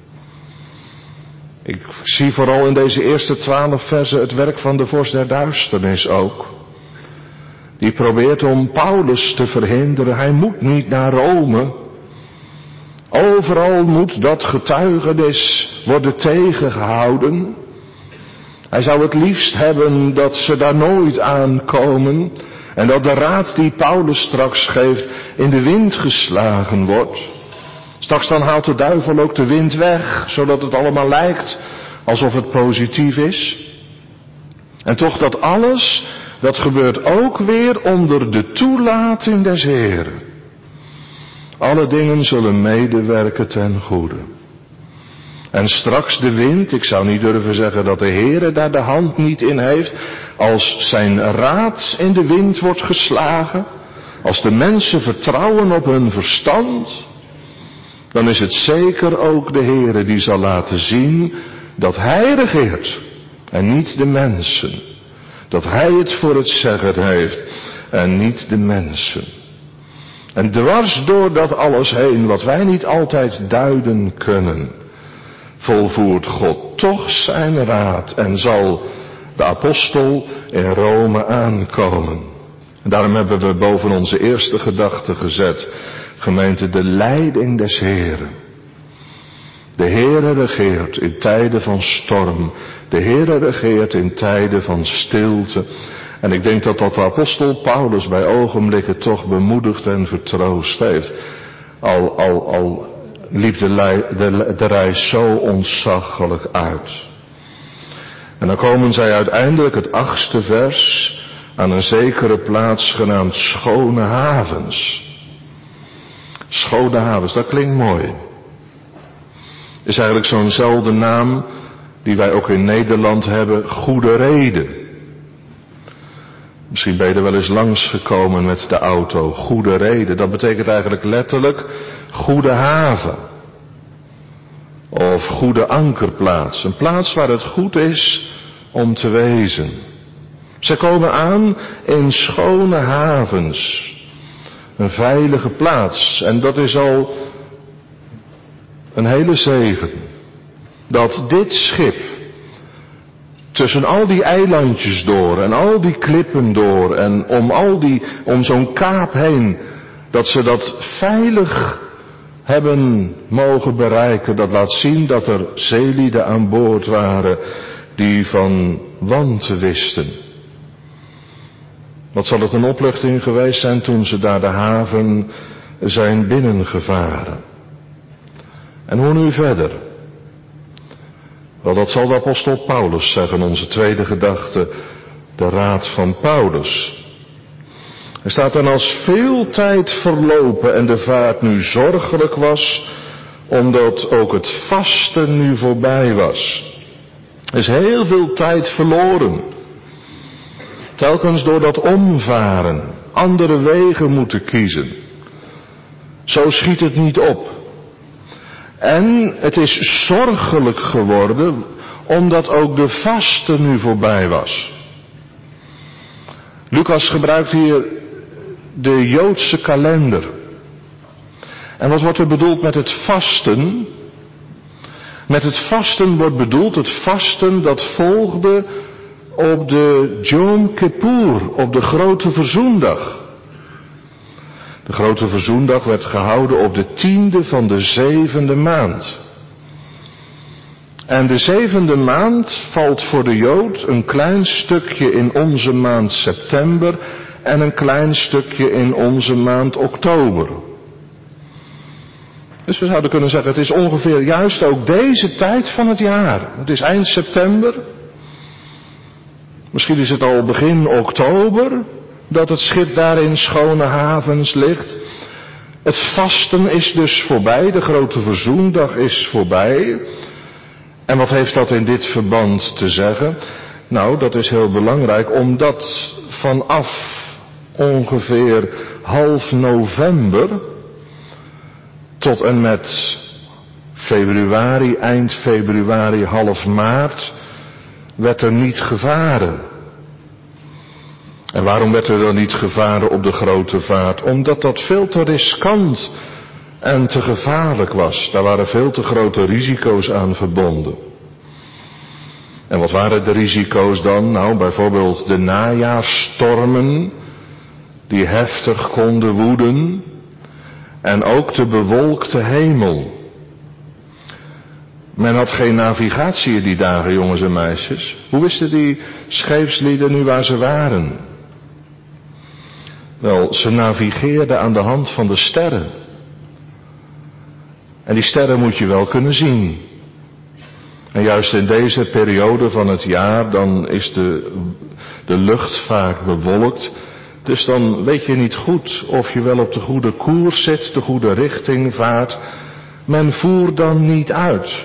Ik zie vooral in deze eerste 12 versen het werk van de vorst der duisternis ook. Die probeert om Paulus te verhinderen. Hij moet niet naar Rome. Overal moet dat getuigenis worden tegengehouden. Hij zou het liefst hebben dat ze daar nooit aankomen en dat de raad die Paulus straks geeft in de wind geslagen wordt. Straks dan haalt de duivel ook de wind weg, zodat het allemaal lijkt alsof het positief is. En toch dat alles, dat gebeurt ook weer onder de toelating des Heeren. Alle dingen zullen medewerken ten goede. En straks de wind, ik zou niet durven zeggen dat de Heere daar de hand niet in heeft, als zijn raad in de wind wordt geslagen, als de mensen vertrouwen op hun verstand, dan is het zeker ook de Heere die zal laten zien dat hij regeert en niet de mensen. Dat hij het voor het zeggen heeft en niet de mensen. En dwars door dat alles heen, wat wij niet altijd duiden kunnen, volvoert God toch zijn raad en zal de apostel in Rome aankomen. En daarom hebben we boven onze eerste gedachte gezet, gemeente, de leiding des Heren. De Heere regeert in tijden van storm. De Heere regeert in tijden van stilte. En ik denk dat de apostel Paulus bij ogenblikken toch bemoedigd en vertroost heeft. Al liep de reis zo ontzaglijk uit. En dan komen zij uiteindelijk, het 8e vers, aan een zekere plaats genaamd Schone Havens. Schone Havens, dat klinkt mooi. Is eigenlijk zo'nzelfde naam die wij ook in Nederland hebben, Goede Reden. Misschien ben je er wel eens langsgekomen met de auto, Goede Reden. Dat betekent eigenlijk letterlijk goede haven. Of goede ankerplaats. Een plaats waar het goed is om te wezen. Ze komen aan in schone havens. Een veilige plaats. En dat is al een hele zegen. Dat dit schip tussen al die eilandjes door en al die klippen door en om zo'n kaap heen, dat ze dat veilig hebben mogen bereiken, dat laat zien dat er zeelieden aan boord waren die van wanten wisten. Wat zal het een opluchting geweest zijn toen ze daar de haven zijn binnengevaren. En hoe nu verder? Wel, dat zal de apostel Paulus zeggen, onze tweede gedachte, de raad van Paulus. Er staat dan als veel tijd verlopen en de vaart nu zorgelijk was, omdat ook het vasten nu voorbij was. Er is heel veel tijd verloren. Telkens door dat omvaren, andere wegen moeten kiezen. Zo schiet het niet op. En het is zorgelijk geworden, omdat ook de vasten nu voorbij was. Lucas gebruikt hier de Joodse kalender. En wat wordt er bedoeld met het vasten? Met het vasten wordt bedoeld het vasten dat volgde op de Yom Kippur, op de grote verzoendag. De grote verzoendag werd gehouden op de 10e van de 7e maand. En de 7e maand valt voor de Jood een klein stukje in onze maand september en een klein stukje in onze maand oktober. Dus we zouden kunnen zeggen, het is ongeveer juist ook deze tijd van het jaar. Het is eind september. Misschien is het al begin oktober dat het schip daar in schone havens ligt. Het vasten is dus voorbij, de grote verzoendag is voorbij. En wat heeft dat in dit verband te zeggen? Nou, dat is heel belangrijk, omdat vanaf ongeveer half november tot en met februari, eind februari, half maart, werd er niet gevaren. En waarom werd er dan niet gevaren op de grote vaart? Omdat dat veel te riskant en te gevaarlijk was. Daar waren veel te grote risico's aan verbonden. En wat waren de risico's dan? Nou, bijvoorbeeld de najaarsstormen die heftig konden woeden. En ook de bewolkte hemel. Men had geen navigatie in die dagen, jongens en meisjes. Hoe wisten die scheepslieden nu waar ze waren? Wel, ze navigeerden aan de hand van de sterren. En die sterren moet je wel kunnen zien. En juist in deze periode van het jaar, dan is de lucht vaak bewolkt. Dus dan weet je niet goed of je wel op de goede koers zit, de goede richting vaart. Men voert dan niet uit.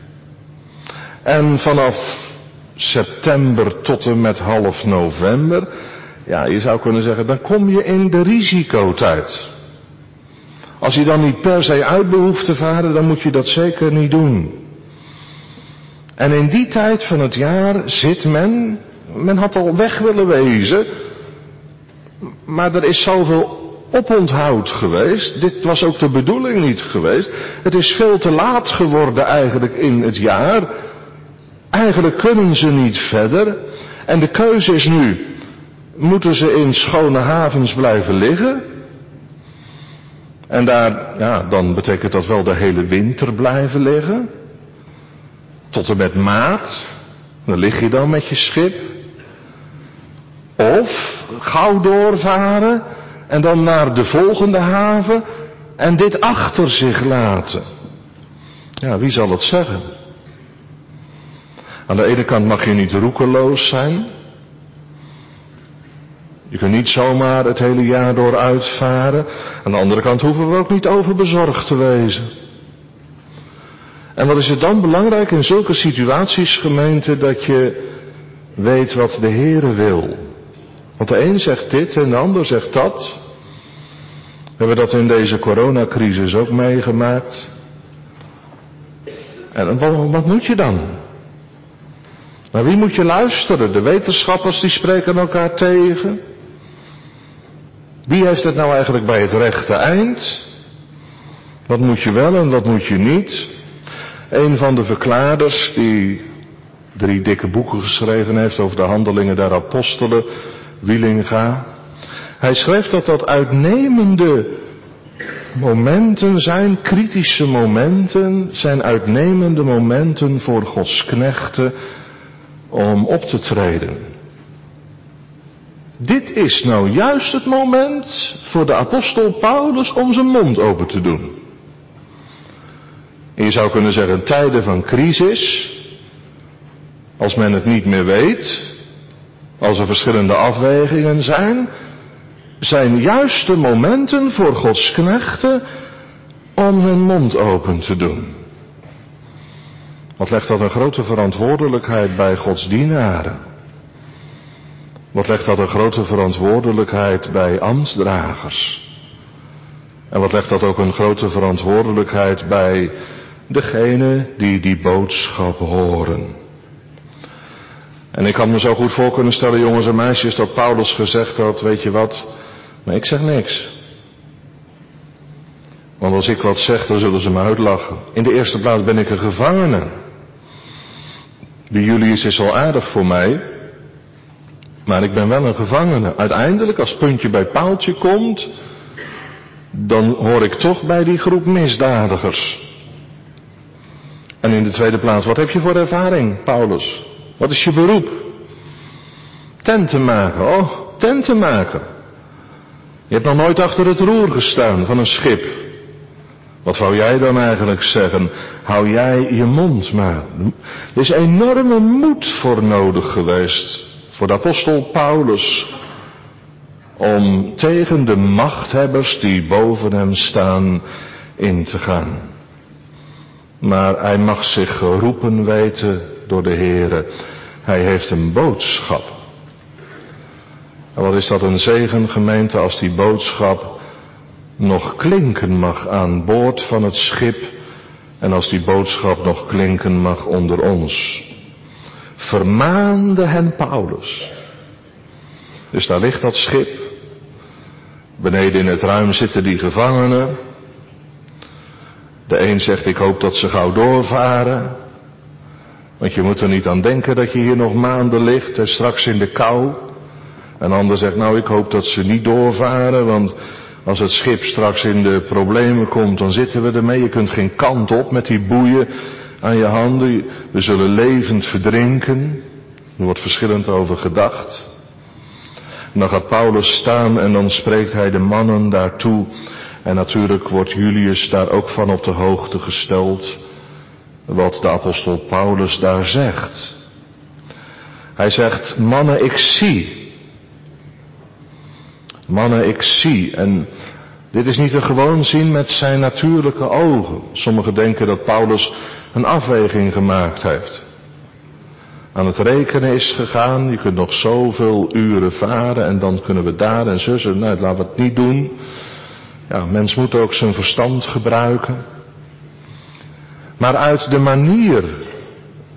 En vanaf september tot en met half november, ja, je zou kunnen zeggen, dan kom je in de risicotijd. Als je dan niet per se uit behoeft te varen, dan moet je dat zeker niet doen. En in die tijd van het jaar zit men had al weg willen wezen, maar er is zoveel oponthoud geweest. Dit was ook de bedoeling niet geweest. Het is veel te laat geworden eigenlijk in het jaar. Eigenlijk kunnen ze niet verder. En de keuze is nu, moeten ze in schone havens blijven liggen? En daar, dan betekent dat wel de hele winter blijven liggen. Tot en met maart. Dan lig je dan met je schip. Of gauw doorvaren en dan naar de volgende haven en dit achter zich laten. Ja, wie zal het zeggen? Aan de ene kant mag je niet roekeloos zijn. Je kunt niet zomaar het hele jaar door uitvaren. Aan de andere kant hoeven we ook niet overbezorgd te wezen. En wat is het dan belangrijk in zulke situaties, gemeente, dat je weet wat de Heere wil. Want de een zegt dit en de ander zegt dat. We hebben dat in deze coronacrisis ook meegemaakt. En wat moet je dan? Naar wie moet je luisteren? De wetenschappers die spreken elkaar tegen. Wie heeft het nou eigenlijk bij het rechte eind? Wat moet je wel en wat moet je niet? Een van de verklaarders die 3 dikke boeken geschreven heeft over de handelingen der apostelen, Wielinga. Hij schreef dat uitnemende momenten zijn, kritische momenten, zijn uitnemende momenten voor Gods knechten om op te treden. Dit is nou juist het moment voor de apostel Paulus om zijn mond open te doen. En je zou kunnen zeggen, tijden van crisis, als men het niet meer weet, als er verschillende afwegingen zijn juist de momenten voor Gods knechten om hun mond open te doen. Wat legt dat een grote verantwoordelijkheid bij Gods dienaren? Wat legt dat een grote verantwoordelijkheid bij ambtsdragers? En wat legt dat ook een grote verantwoordelijkheid bij degenen die die boodschap horen? En ik had me zo goed voor kunnen stellen, jongens en meisjes, dat Paulus gezegd had, weet je wat, maar ik zeg niks. Want als ik wat zeg, dan zullen ze me uitlachen. In de eerste plaats ben ik een gevangene. Die Julius is wel aardig voor mij, maar ik ben wel een gevangene. Uiteindelijk, als puntje bij paaltje komt, dan hoor ik toch bij die groep misdadigers. En in de tweede plaats, wat heb je voor ervaring, Paulus? Wat is je beroep? Tenten maken. Oh, tenten maken. Je hebt nog nooit achter het roer gestaan van een schip. Wat wou jij dan eigenlijk zeggen? Hou jij je mond maar. Er is enorme moed voor nodig geweest. Voor de apostel Paulus. Om tegen de machthebbers die boven hem staan in te gaan. Maar hij mag zich geroepen weten door de Heere. Hij heeft een boodschap. En wat is dat een zegen, gemeente, als die boodschap nog klinken mag aan boord van het schip. En als die boodschap nog klinken mag onder ons. Vermaande hen Paulus. Dus daar ligt dat schip. Beneden in het ruim zitten die gevangenen. De een zegt, ik hoop dat ze gauw doorvaren. Want je moet er niet aan denken dat je hier nog maanden ligt en straks in de kou. En de ander zegt, nou ik hoop dat ze niet doorvaren, want als het schip straks in de problemen komt, dan zitten we ermee. Je kunt geen kant op met die boeien aan je handen. We zullen levend verdrinken. Er wordt verschillend over gedacht. En dan gaat Paulus staan en dan spreekt hij de mannen daartoe. En natuurlijk wordt Julius daar ook van op de hoogte gesteld wat de apostel Paulus daar zegt. Hij zegt, mannen, ik zie. Mannen, ik zie. En dit is niet een gewoon zien met zijn natuurlijke ogen. Sommigen denken dat Paulus een afweging gemaakt heeft. Aan het rekenen is gegaan, je kunt nog zoveel uren varen en dan kunnen we daar en zussen. Nou, laten we het niet doen. Ja, mens moet ook zijn verstand gebruiken. Maar uit de manier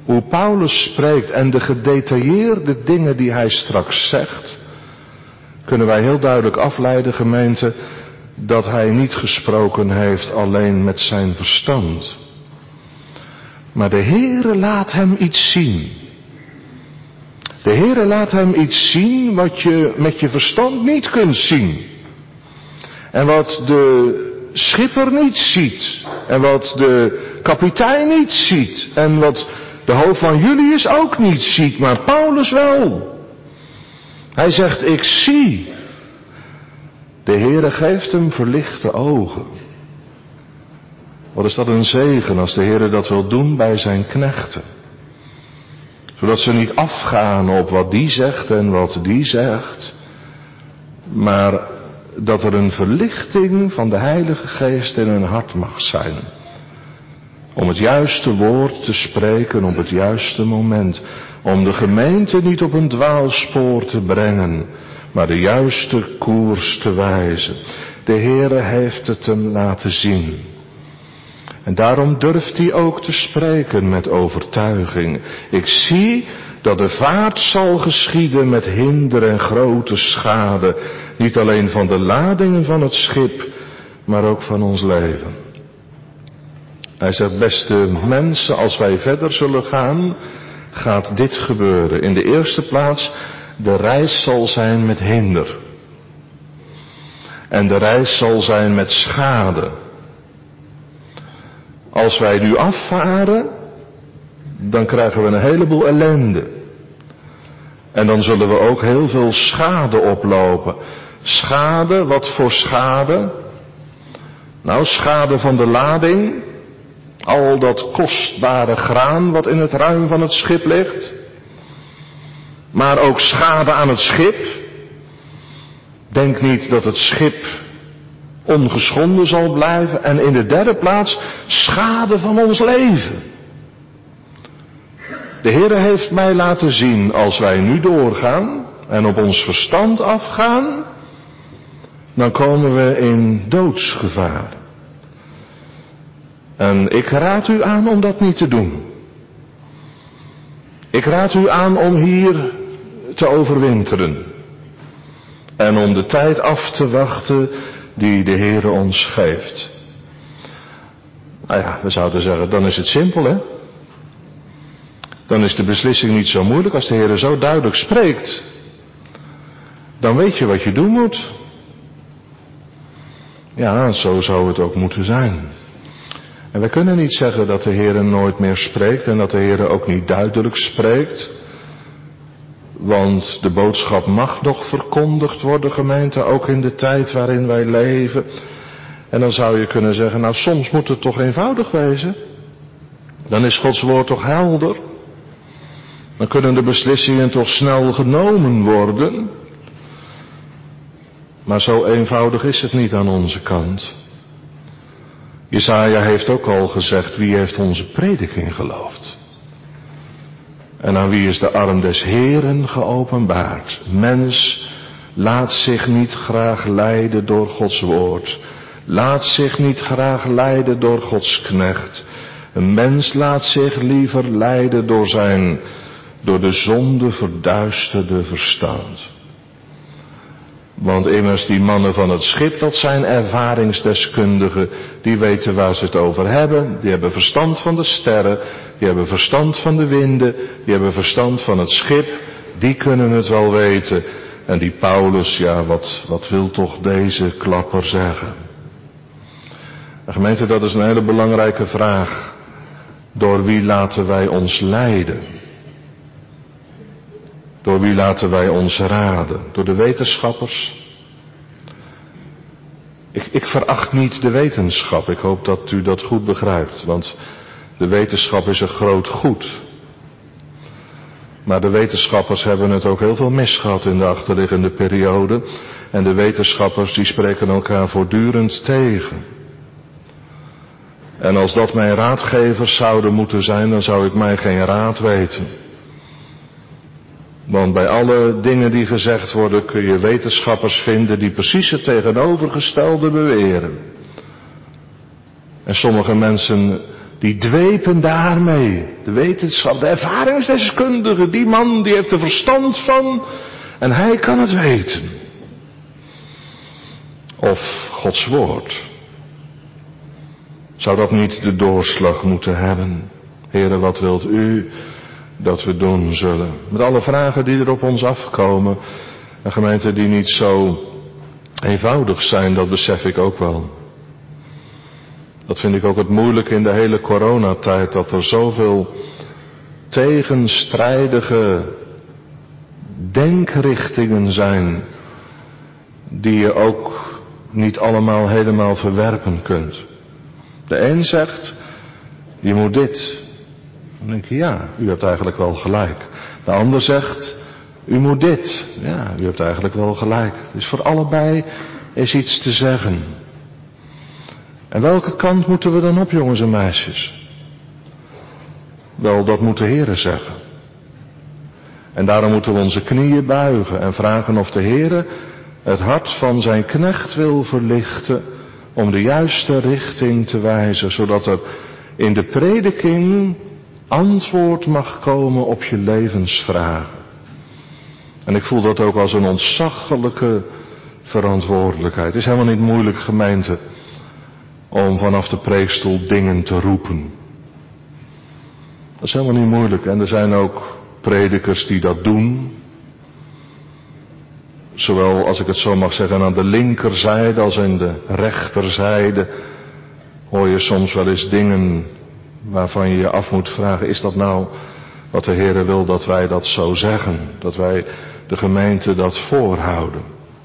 hoe Paulus spreekt en de gedetailleerde dingen die hij straks zegt, kunnen wij heel duidelijk afleiden, gemeente, dat hij niet gesproken heeft alleen met zijn verstand. Maar de Heere laat hem iets zien. De Heere laat hem iets zien wat je met je verstand niet kunt zien. En wat de schipper niet ziet. En wat de kapitein niet ziet. En wat de hoofd van Julius ook niet ziet, maar Paulus wel. Hij zegt, ik zie. De Heere geeft hem verlichte ogen. Wat is dat een zegen als de Heere dat wil doen bij zijn knechten. Zodat ze niet afgaan op wat die zegt en wat die zegt. Maar dat er een verlichting van de Heilige Geest in hun hart mag zijn. Om het juiste woord te spreken op het juiste moment. Om de gemeente niet op een dwaalspoor te brengen, maar de juiste koers te wijzen. De Heere heeft het hem laten zien. En daarom durft hij ook te spreken met overtuiging. Ik zie dat de vaart zal geschieden met hinder en grote schade. Niet alleen van de ladingen van het schip, maar ook van ons leven. Hij zegt, beste mensen, als wij verder zullen gaan, gaat dit gebeuren. In de eerste plaats, de reis zal zijn met hinder. En de reis zal zijn met schade. Als wij nu afvaren, dan krijgen we een heleboel ellende. En dan zullen we ook heel veel schade oplopen. Schade, wat voor schade? Nou, schade van de lading. Al dat kostbare graan wat in het ruim van het schip ligt. Maar ook schade aan het schip. Denk niet dat het schip ongeschonden zal blijven. En in de derde plaats, schade van ons leven. De Heere heeft mij laten zien, als wij nu doorgaan en op ons verstand afgaan, dan komen we in doodsgevaar. En ik raad u aan om dat niet te doen. Ik raad u aan om hier te overwinteren. En om de tijd af te wachten die de Heere ons geeft. Nou ja, we zouden zeggen, dan is het simpel, hè? Dan is de beslissing niet zo moeilijk. Als de Heere zo duidelijk spreekt, dan weet je wat je doen moet. Ja, zo zou het ook moeten zijn. En we kunnen niet zeggen dat de Heere nooit meer spreekt en dat de Heere ook niet duidelijk spreekt. Want de boodschap mag nog verkondigd worden, gemeente, ook in de tijd waarin wij leven. En dan zou je kunnen zeggen, nou soms moet het toch eenvoudig wezen. Dan is Gods woord toch helder. Dan kunnen de beslissingen toch snel genomen worden. Maar zo eenvoudig is het niet aan onze kant. Jesaja heeft ook al gezegd, wie heeft onze prediking geloofd? En aan wie is de arm des Heeren geopenbaard? Mens, laat zich niet graag leiden door Gods woord. Laat zich niet graag leiden door Gods knecht. Een mens laat zich liever leiden door de zonde verduisterde verstand. Want immers die mannen van het schip, dat zijn ervaringsdeskundigen, die weten waar ze het over hebben. Die hebben verstand van de sterren, die hebben verstand van de winden, die hebben verstand van het schip. Die kunnen het wel weten. En die Paulus, ja, wat wil toch deze klapper zeggen? En gemeente, dat is een hele belangrijke vraag. Door wie laten wij ons leiden? Door wie laten wij ons raden? Door de wetenschappers? Ik veracht niet de wetenschap. Ik hoop dat u dat goed begrijpt. Want de wetenschap is een groot goed. Maar de wetenschappers hebben het ook heel veel misgehad in de achterliggende periode. En de wetenschappers die spreken elkaar voortdurend tegen. En als dat mijn raadgevers zouden moeten zijn, dan zou ik mij geen raad weten. Want bij alle dingen die gezegd worden kun je wetenschappers vinden die precies het tegenovergestelde beweren. En sommige mensen die dwepen daarmee. De wetenschap, de ervaringsdeskundige, die man die heeft er verstand van en hij kan het weten. Of Gods woord. Zou dat niet de doorslag moeten hebben? Heere, wat wilt u dat we doen zullen? Met alle vragen die er op ons afkomen. Een gemeente die niet zo eenvoudig zijn, dat besef ik ook wel. Dat vind ik ook het moeilijke in de hele coronatijd. Dat er zoveel tegenstrijdige denkrichtingen zijn. Die je ook niet allemaal helemaal verwerpen kunt. De een zegt, je moet dit. Dan denk je, ja, u hebt eigenlijk wel gelijk. De ander zegt, u moet dit. Ja, u hebt eigenlijk wel gelijk. Dus voor allebei is iets te zeggen. En welke kant moeten we dan op, jongens en meisjes? Wel, dat moet de Heere zeggen. En daarom moeten we onze knieën buigen en vragen of de Heere het hart van zijn knecht wil verlichten om de juiste richting te wijzen, zodat er in de prediking antwoord mag komen op je levensvragen. En ik voel dat ook als een ontzaglijke verantwoordelijkheid. Het is helemaal niet moeilijk, gemeente, om vanaf de preekstoel dingen te roepen. Dat is helemaal niet moeilijk. En er zijn ook predikers die dat doen. Zowel, als ik het zo mag zeggen, aan de linkerzijde als aan de rechterzijde hoor je soms wel eens dingen waarvan je je af moet vragen, is dat nou wat de Heere wil dat wij dat zo zeggen? Dat wij de gemeente dat voorhouden.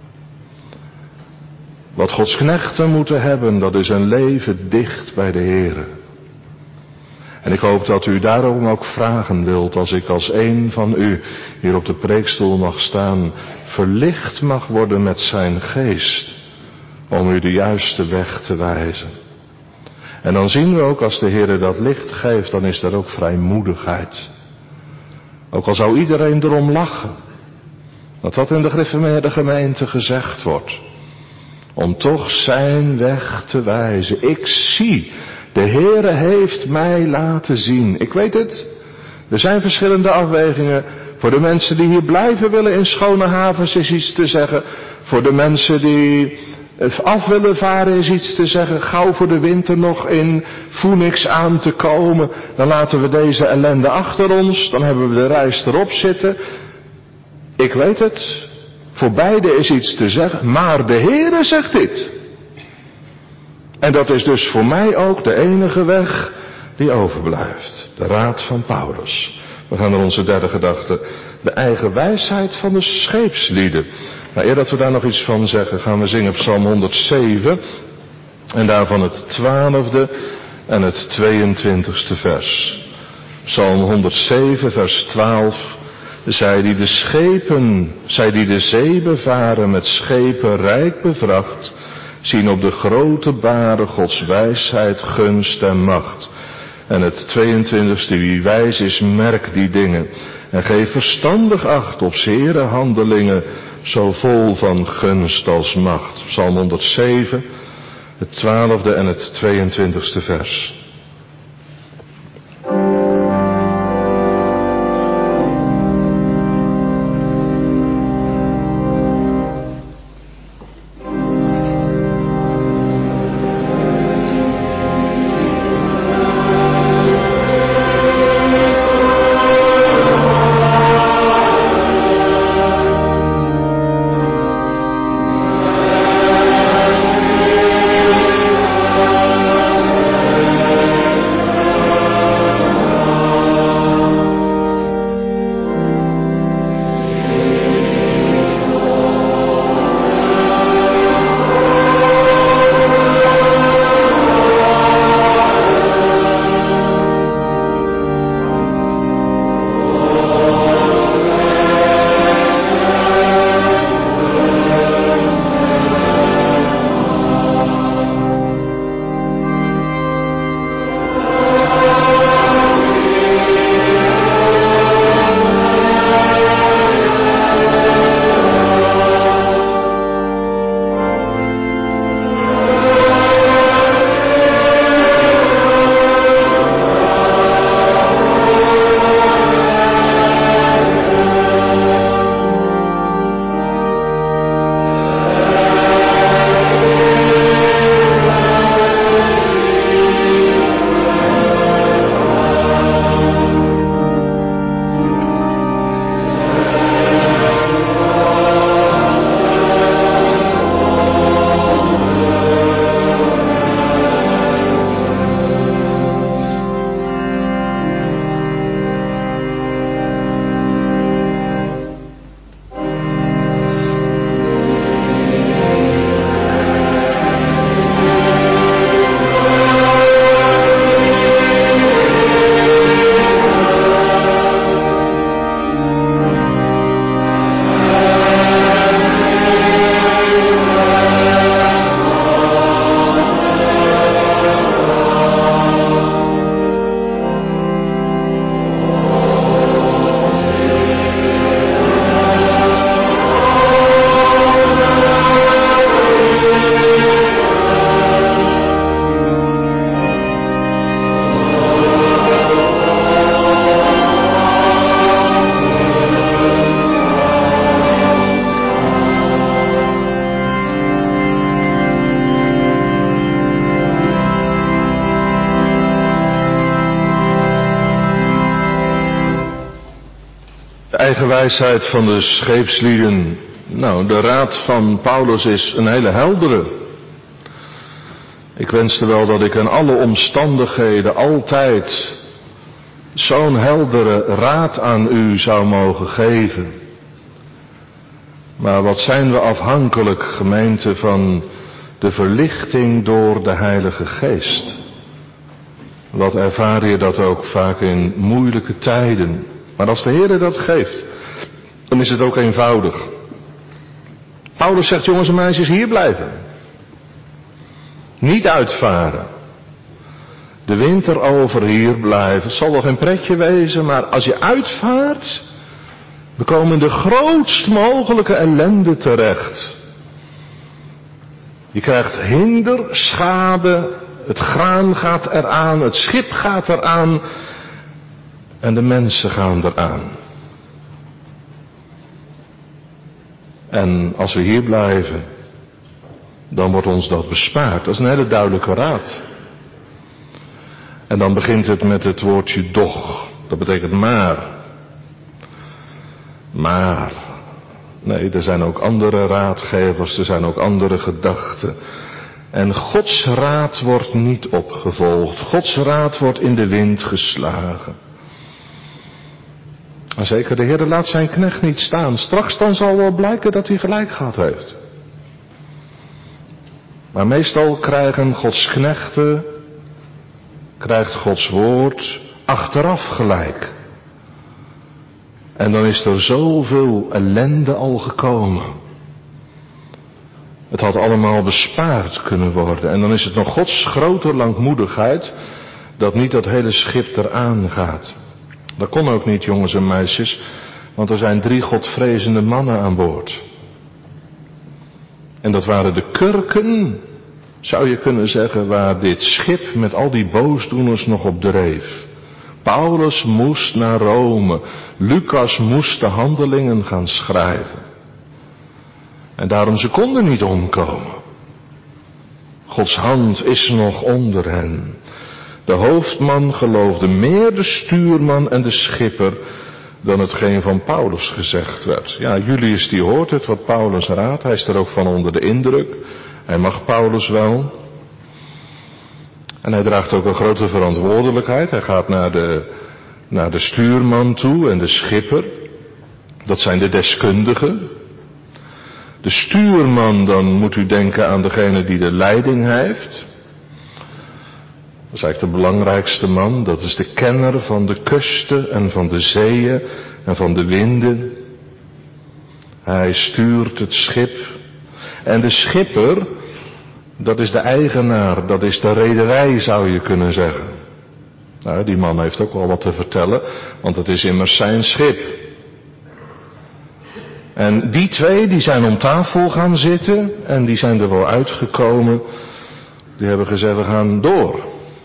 Wat Gods knechten moeten hebben, dat is een leven dicht bij de Heere. En ik hoop dat u daarom ook vragen wilt, als ik als een van u hier op de preekstoel mag staan, verlicht mag worden met zijn geest, om u de juiste weg te wijzen. En dan zien we ook, als de Heere dat licht geeft, dan is daar ook vrijmoedigheid. Ook al zou iedereen erom lachen, dat in de gereformeerde gemeente gezegd wordt, om toch zijn weg te wijzen. Ik zie, de Heere heeft mij laten zien. Ik weet het, er zijn verschillende afwegingen. Voor de mensen die hier blijven willen in schone havens is iets te zeggen. Voor de mensen die af willen varen is iets te zeggen. Gauw voor de winter nog in Phoenix aan te komen. Dan laten we deze ellende achter ons. Dan hebben we de reis erop zitten. Ik weet het. Voor beide is iets te zeggen. Maar de Heere zegt dit. En dat is dus voor mij ook de enige weg die overblijft. De raad van Paulus. We gaan naar onze derde gedachte. De eigen wijsheid van de scheepslieden. Maar eer dat we daar nog iets van zeggen, gaan we zingen Psalm 107. En daarvan het 12e en het 22e vers. Psalm 107 vers 12. Zij die de zee bevaren met schepen rijk bevracht, zien op de grote baren Gods wijsheid, gunst en macht. En het 22e, wie wijs is, merk die dingen. En geef verstandig acht op zere handelingen, zo vol van gunst als macht. Psalm 107, het 12e en het 22e vers. eigen wijsheid van de scheepslieden. Nou, de raad van Paulus is een hele heldere. Ik wenste wel dat ik in alle omstandigheden altijd zo'n heldere raad aan u zou mogen geven. Maar wat zijn we afhankelijk, gemeente, van de verlichting door de Heilige Geest. Wat ervaar je dat ook vaak in moeilijke tijden. Maar als de Heer dat geeft, dan is het ook eenvoudig. Paulus zegt, jongens en meisjes, hier blijven. Niet uitvaren. De winter over hier blijven. Het zal wel geen pretje wezen, maar als je uitvaart, we komen in de grootst mogelijke ellende terecht. Je krijgt hinder, schade, het graan gaat eraan, het schip gaat eraan en de mensen gaan eraan. En als we hier blijven, dan wordt ons dat bespaard. Dat is een hele duidelijke raad. En dan begint het met het woordje doch. Dat betekent maar. Maar. Nee, er zijn ook andere raadgevers, er zijn ook andere gedachten. En Gods raad wordt niet opgevolgd. Gods raad wordt in de wind geslagen. En zeker, de Heer laat zijn knecht niet staan. Straks dan zal wel blijken dat hij gelijk gehad heeft. Maar meestal krijgen Gods knechten, krijgt Gods woord achteraf gelijk. En dan is er zoveel ellende al gekomen. Het had allemaal bespaard kunnen worden. En dan is het nog Gods grote langmoedigheid dat niet dat hele schip eraan gaat. Dat kon ook niet, jongens en meisjes, want er zijn 3 godvrezende mannen aan boord. En dat waren de kurken, zou je kunnen zeggen, waar dit schip met al die boosdoeners nog op dreef. Paulus moest naar Rome. Lucas moest de handelingen gaan schrijven. En daarom, ze konden niet omkomen. Gods hand is nog onder hen. De hoofdman geloofde meer de stuurman en de schipper dan hetgeen van Paulus gezegd werd. Ja, Julius die hoort het wat Paulus raadt. Hij is er ook van onder de indruk. Hij mag Paulus wel. En hij draagt ook een grote verantwoordelijkheid. Hij gaat naar de stuurman toe en de schipper. Dat zijn de deskundigen. De stuurman, dan moet u denken aan degene die de leiding heeft. Dat is eigenlijk de belangrijkste man. Dat is de kenner van de kusten en van de zeeën en van de winden. Hij stuurt het schip. En de schipper, dat is de eigenaar, dat is de rederij, zou je kunnen zeggen. Nou, die man heeft ook wel wat te vertellen, want het is immers zijn schip. En die 2, die zijn om tafel gaan zitten en die zijn er wel uitgekomen. Die hebben gezegd, we gaan door.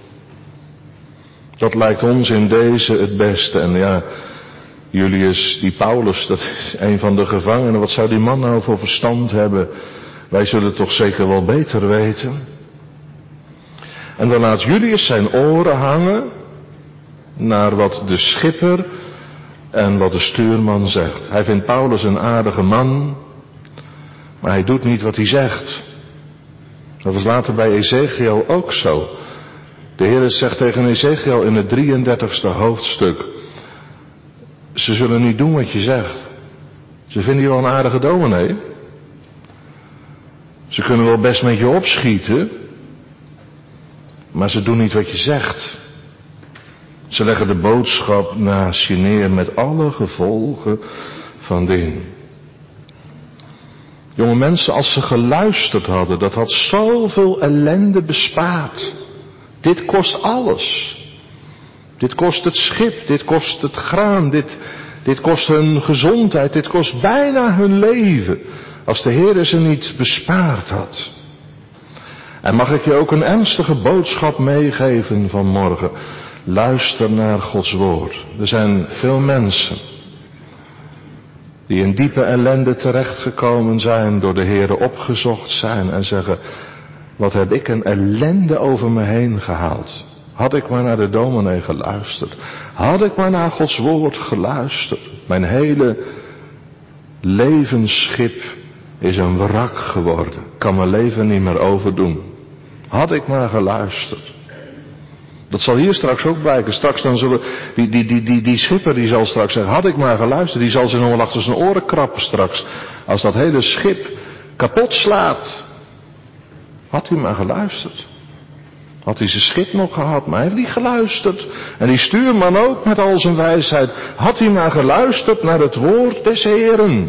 Dat lijkt ons in deze het beste. En ja, Julius, die Paulus, dat is een van de gevangenen. Wat zou die man nou voor verstand hebben? Wij zullen het toch zeker wel beter weten. En dan laat Julius zijn oren hangen naar wat de schipper en wat de stuurman zegt. Hij vindt Paulus een aardige man, maar hij doet niet wat hij zegt. Dat was later bij Ezekiel ook zo. De Heer zegt tegen Ezekiel in het 33e hoofdstuk, ze zullen niet doen wat je zegt. Ze vinden je wel een aardige dominee. Ze kunnen wel best met je opschieten, maar ze doen niet wat je zegt. Ze leggen de boodschap naast je neer met alle gevolgen van dien. Jonge mensen, als ze geluisterd hadden, dat had zoveel ellende bespaard. Dit kost alles. Dit kost het schip, dit kost het graan, dit kost hun gezondheid, dit kost bijna hun leven. Als de Heer ze niet bespaard had. En mag ik je ook een ernstige boodschap meegeven vanmorgen. Luister naar Gods woord. Er zijn veel mensen die in diepe ellende terechtgekomen zijn, door de Heer opgezocht zijn en zeggen, wat heb ik een ellende over me heen gehaald. Had ik maar naar de dominee geluisterd. Had ik maar naar Gods woord geluisterd. Mijn hele levensschip is een wrak geworden. Ik kan mijn leven niet meer overdoen. Had ik maar geluisterd. Dat zal hier straks ook blijken. Straks dan zullen die schipper die zal straks zeggen, had ik maar geluisterd. Die zal zich nog wel achter zijn oren krappen straks. Als dat hele schip kapot slaat. Had hij maar geluisterd. Had hij zijn schip nog gehad, maar hij heeft niet geluisterd. En die stuurman ook met al zijn wijsheid. Had hij maar geluisterd naar het woord des Heeren.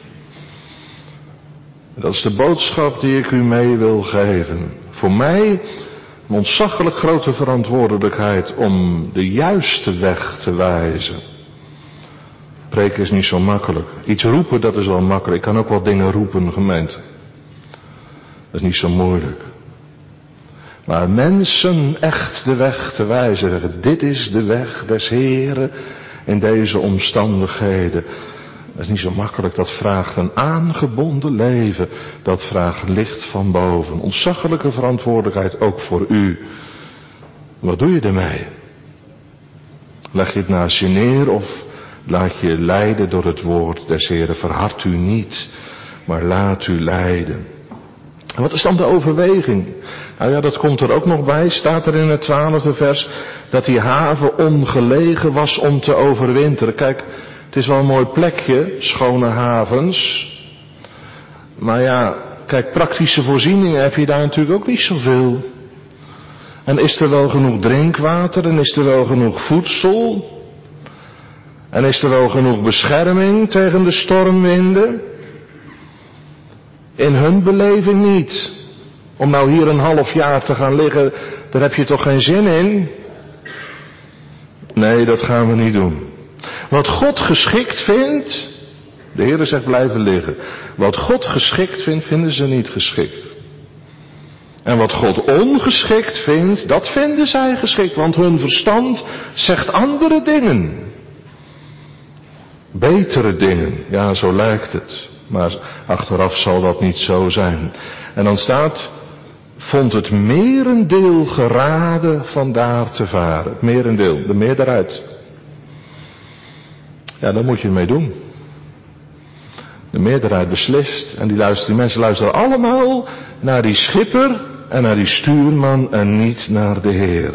Dat is de boodschap die ik u mee wil geven. Voor mij een ontzaglijk grote verantwoordelijkheid om de juiste weg te wijzen. Preken is niet zo makkelijk. Iets roepen, dat is wel makkelijk. Ik kan ook wel dingen roepen, gemeente. Dat is niet zo moeilijk. Maar mensen echt de weg te wijzen. Zeggen, dit is de weg des Heren in deze omstandigheden. Dat is niet zo makkelijk. Dat vraagt een aangebonden leven. Dat vraagt licht van boven. Ontzaglijke verantwoordelijkheid ook voor u. Wat doe je ermee? Leg je het naast je neer of laat je leiden door het woord des Heren? Verhard u niet, maar laat u leiden. En wat is dan de overweging? Nou ja, dat komt er ook nog bij, staat er in het 12e vers, dat die haven ongelegen was om te overwinteren. Kijk, het is wel een mooi plekje, schone havens. Maar ja, kijk, praktische voorzieningen heb je daar natuurlijk ook niet zoveel. En is er wel genoeg drinkwater en is er wel genoeg voedsel? En is er wel genoeg bescherming tegen de stormwinden? In hun beleving niet. Om nou hier een half jaar te gaan liggen, daar heb je toch geen zin in? Nee, dat gaan we niet doen. Wat God geschikt vindt, de Heer zegt blijven liggen. Wat God geschikt vindt, vinden ze niet geschikt. En wat God ongeschikt vindt, dat vinden zij geschikt. Want hun verstand zegt andere dingen. Betere dingen, ja, zo lijkt het. Maar achteraf zal dat niet zo zijn. En dan staat, vond het merendeel geraden vandaar te varen. Het merendeel, de meerderheid. Ja, daar moet je mee doen. De meerderheid beslist. En die mensen luisteren allemaal naar die schipper en naar die stuurman en niet naar de Heer.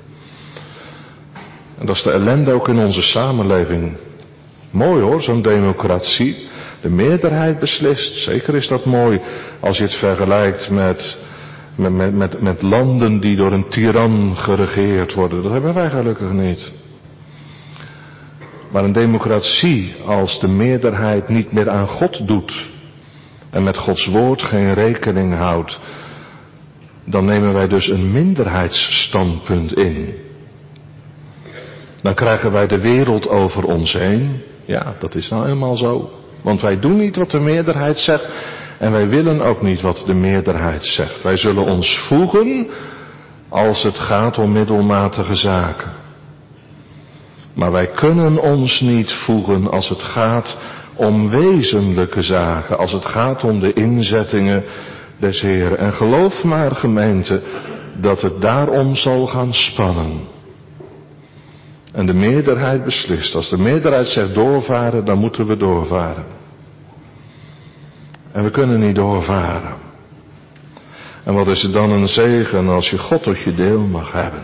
En dat is de ellende ook in onze samenleving. Mooi hoor, zo'n democratie. De meerderheid beslist. Zeker is dat mooi als je het vergelijkt met landen die door een tiran geregeerd worden. Dat hebben wij gelukkig niet. Maar een democratie, als de meerderheid niet meer aan God doet en met Gods woord geen rekening houdt, dan nemen wij dus een minderheidsstandpunt in. Dan krijgen wij de wereld over ons heen. Ja, dat is nou eenmaal zo. Want wij doen niet wat de meerderheid zegt en wij willen ook niet wat de meerderheid zegt. Wij zullen ons voegen als het gaat om middelmatige zaken. Maar wij kunnen ons niet voegen als het gaat om wezenlijke zaken, als het gaat om de inzettingen des Heeren. En geloof maar, gemeente, dat het daarom zal gaan spannen. En de meerderheid beslist. Als de meerderheid zegt doorvaren, dan moeten we doorvaren. En we kunnen niet doorvaren. En wat is het dan een zegen als je God tot je deel mag hebben.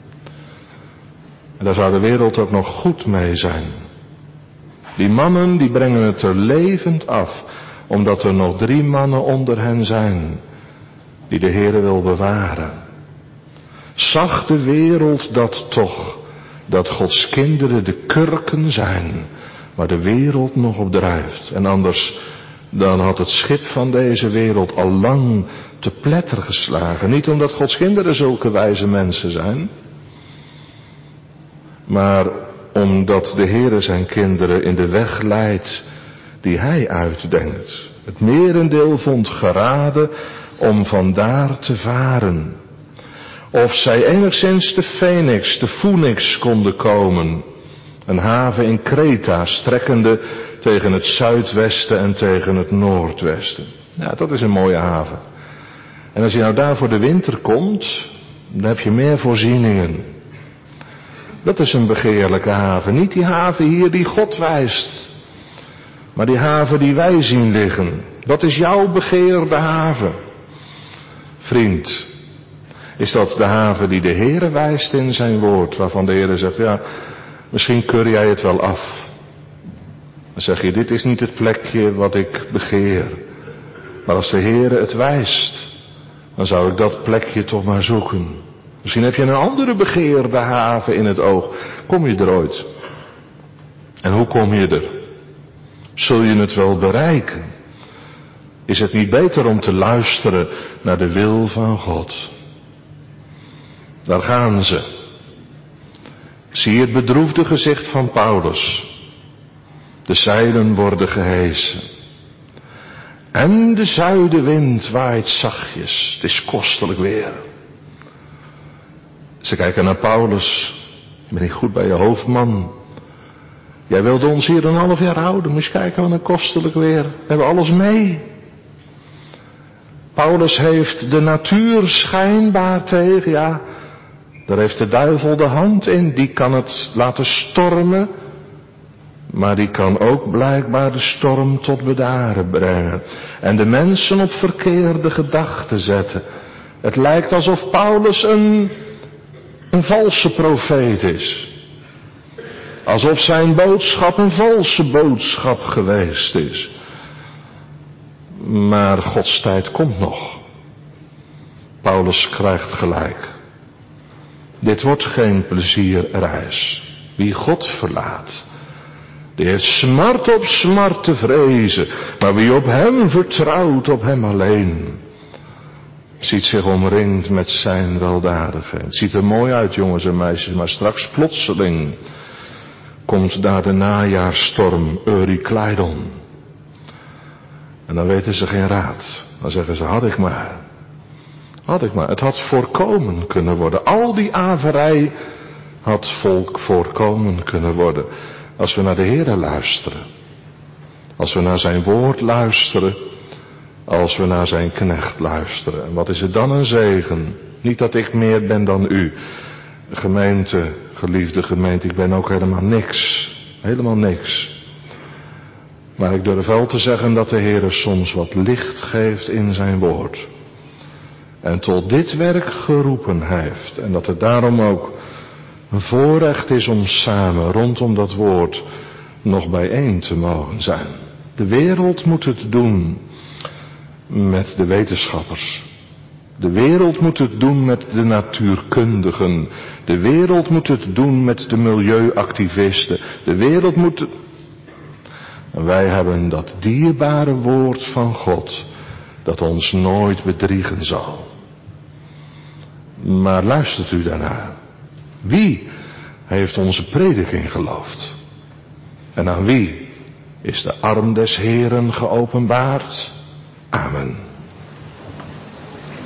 En daar zou de wereld ook nog goed mee zijn. Die mannen die brengen het er levend af. Omdat er nog 3 mannen onder hen zijn. Die de Heere wil bewaren. Zag de wereld dat toch. Dat Gods kinderen de kurken zijn. Waar de wereld nog op drijft. En anders dan had het schip van deze wereld al lang te pletter geslagen. Niet omdat Gods kinderen zulke wijze mensen zijn. Maar omdat de Heere zijn kinderen in de weg leidt die hij uitdenkt. Het merendeel vond geraden om vandaar te varen. Of zij enigszins de Phoenix, de Phoenix konden komen. Een haven in Kreta, strekkende tegen het zuidwesten en tegen het noordwesten. Ja, dat is een mooie haven. En als je nou daar voor de winter komt, dan heb je meer voorzieningen. Dat is een begeerlijke haven. Niet die haven hier die God wijst, maar die haven die wij zien liggen. Dat is jouw begeerde haven. Vriend, is dat de haven die de Heere wijst in zijn woord, waarvan de Heere zegt, ja, misschien keur jij het wel af. Dan zeg je, dit is niet het plekje wat ik begeer. Maar als de Heere het wijst, dan zou ik dat plekje toch maar zoeken. Misschien heb je een andere begeerde haven in het oog. Kom je er ooit? En hoe kom je er? Zul je het wel bereiken? Is het niet beter om te luisteren naar de wil van God? Daar gaan ze. Zie je het bedroefde gezicht van Paulus. De zeilen worden gehesen. En de zuidenwind waait zachtjes. Het is kostelijk weer. Ze kijken naar Paulus. Ben ik goed bij je hoofd, man? Jij wilde ons hier een half jaar houden. Moet je kijken wat een kostelijk weer. We hebben alles mee. Paulus heeft de natuur schijnbaar tegen. Ja, daar heeft de duivel de hand in. Die kan het laten stormen. Maar die kan ook blijkbaar de storm tot bedaren brengen. En de mensen op verkeerde gedachten zetten. Het lijkt alsof Paulus een valse profeet is. Alsof zijn boodschap een valse boodschap geweest is. Maar Gods tijd komt nog. Paulus krijgt gelijk. Dit wordt geen plezierreis. Wie God verlaat, die heeft smart op smart te vrezen. Maar wie op hem vertrouwt, op hem alleen, ziet zich omringd met zijn weldadigheid. Het ziet er mooi uit, jongens en meisjes, maar straks plotseling komt daar de najaarsstorm Eurykleidon. En dan weten ze geen raad. Dan zeggen ze, had ik maar. Het had voorkomen kunnen worden. Al die averij had volk voorkomen kunnen worden. Als we naar de Heere luisteren. Als we naar zijn woord luisteren. Als we naar zijn knecht luisteren. En wat is het dan een zegen? Niet dat ik meer ben dan u. Gemeente, geliefde gemeente, ik ben ook helemaal niks. Helemaal niks. Maar ik durf wel te zeggen dat de Heere soms wat licht geeft in zijn woord. En tot dit werk geroepen heeft. En dat het daarom ook een voorrecht is om samen rondom dat woord nog bijeen te mogen zijn. De wereld moet het doen met de wetenschappers. De wereld moet het doen met de natuurkundigen. De wereld moet het doen met de milieuactivisten. De wereld moet het... En wij hebben dat dierbare woord van God, dat ons nooit bedriegen zal. Maar luistert u daarnaar. Wie heeft onze prediking geloofd? En aan wie is de arm des Heeren geopenbaard? Amen.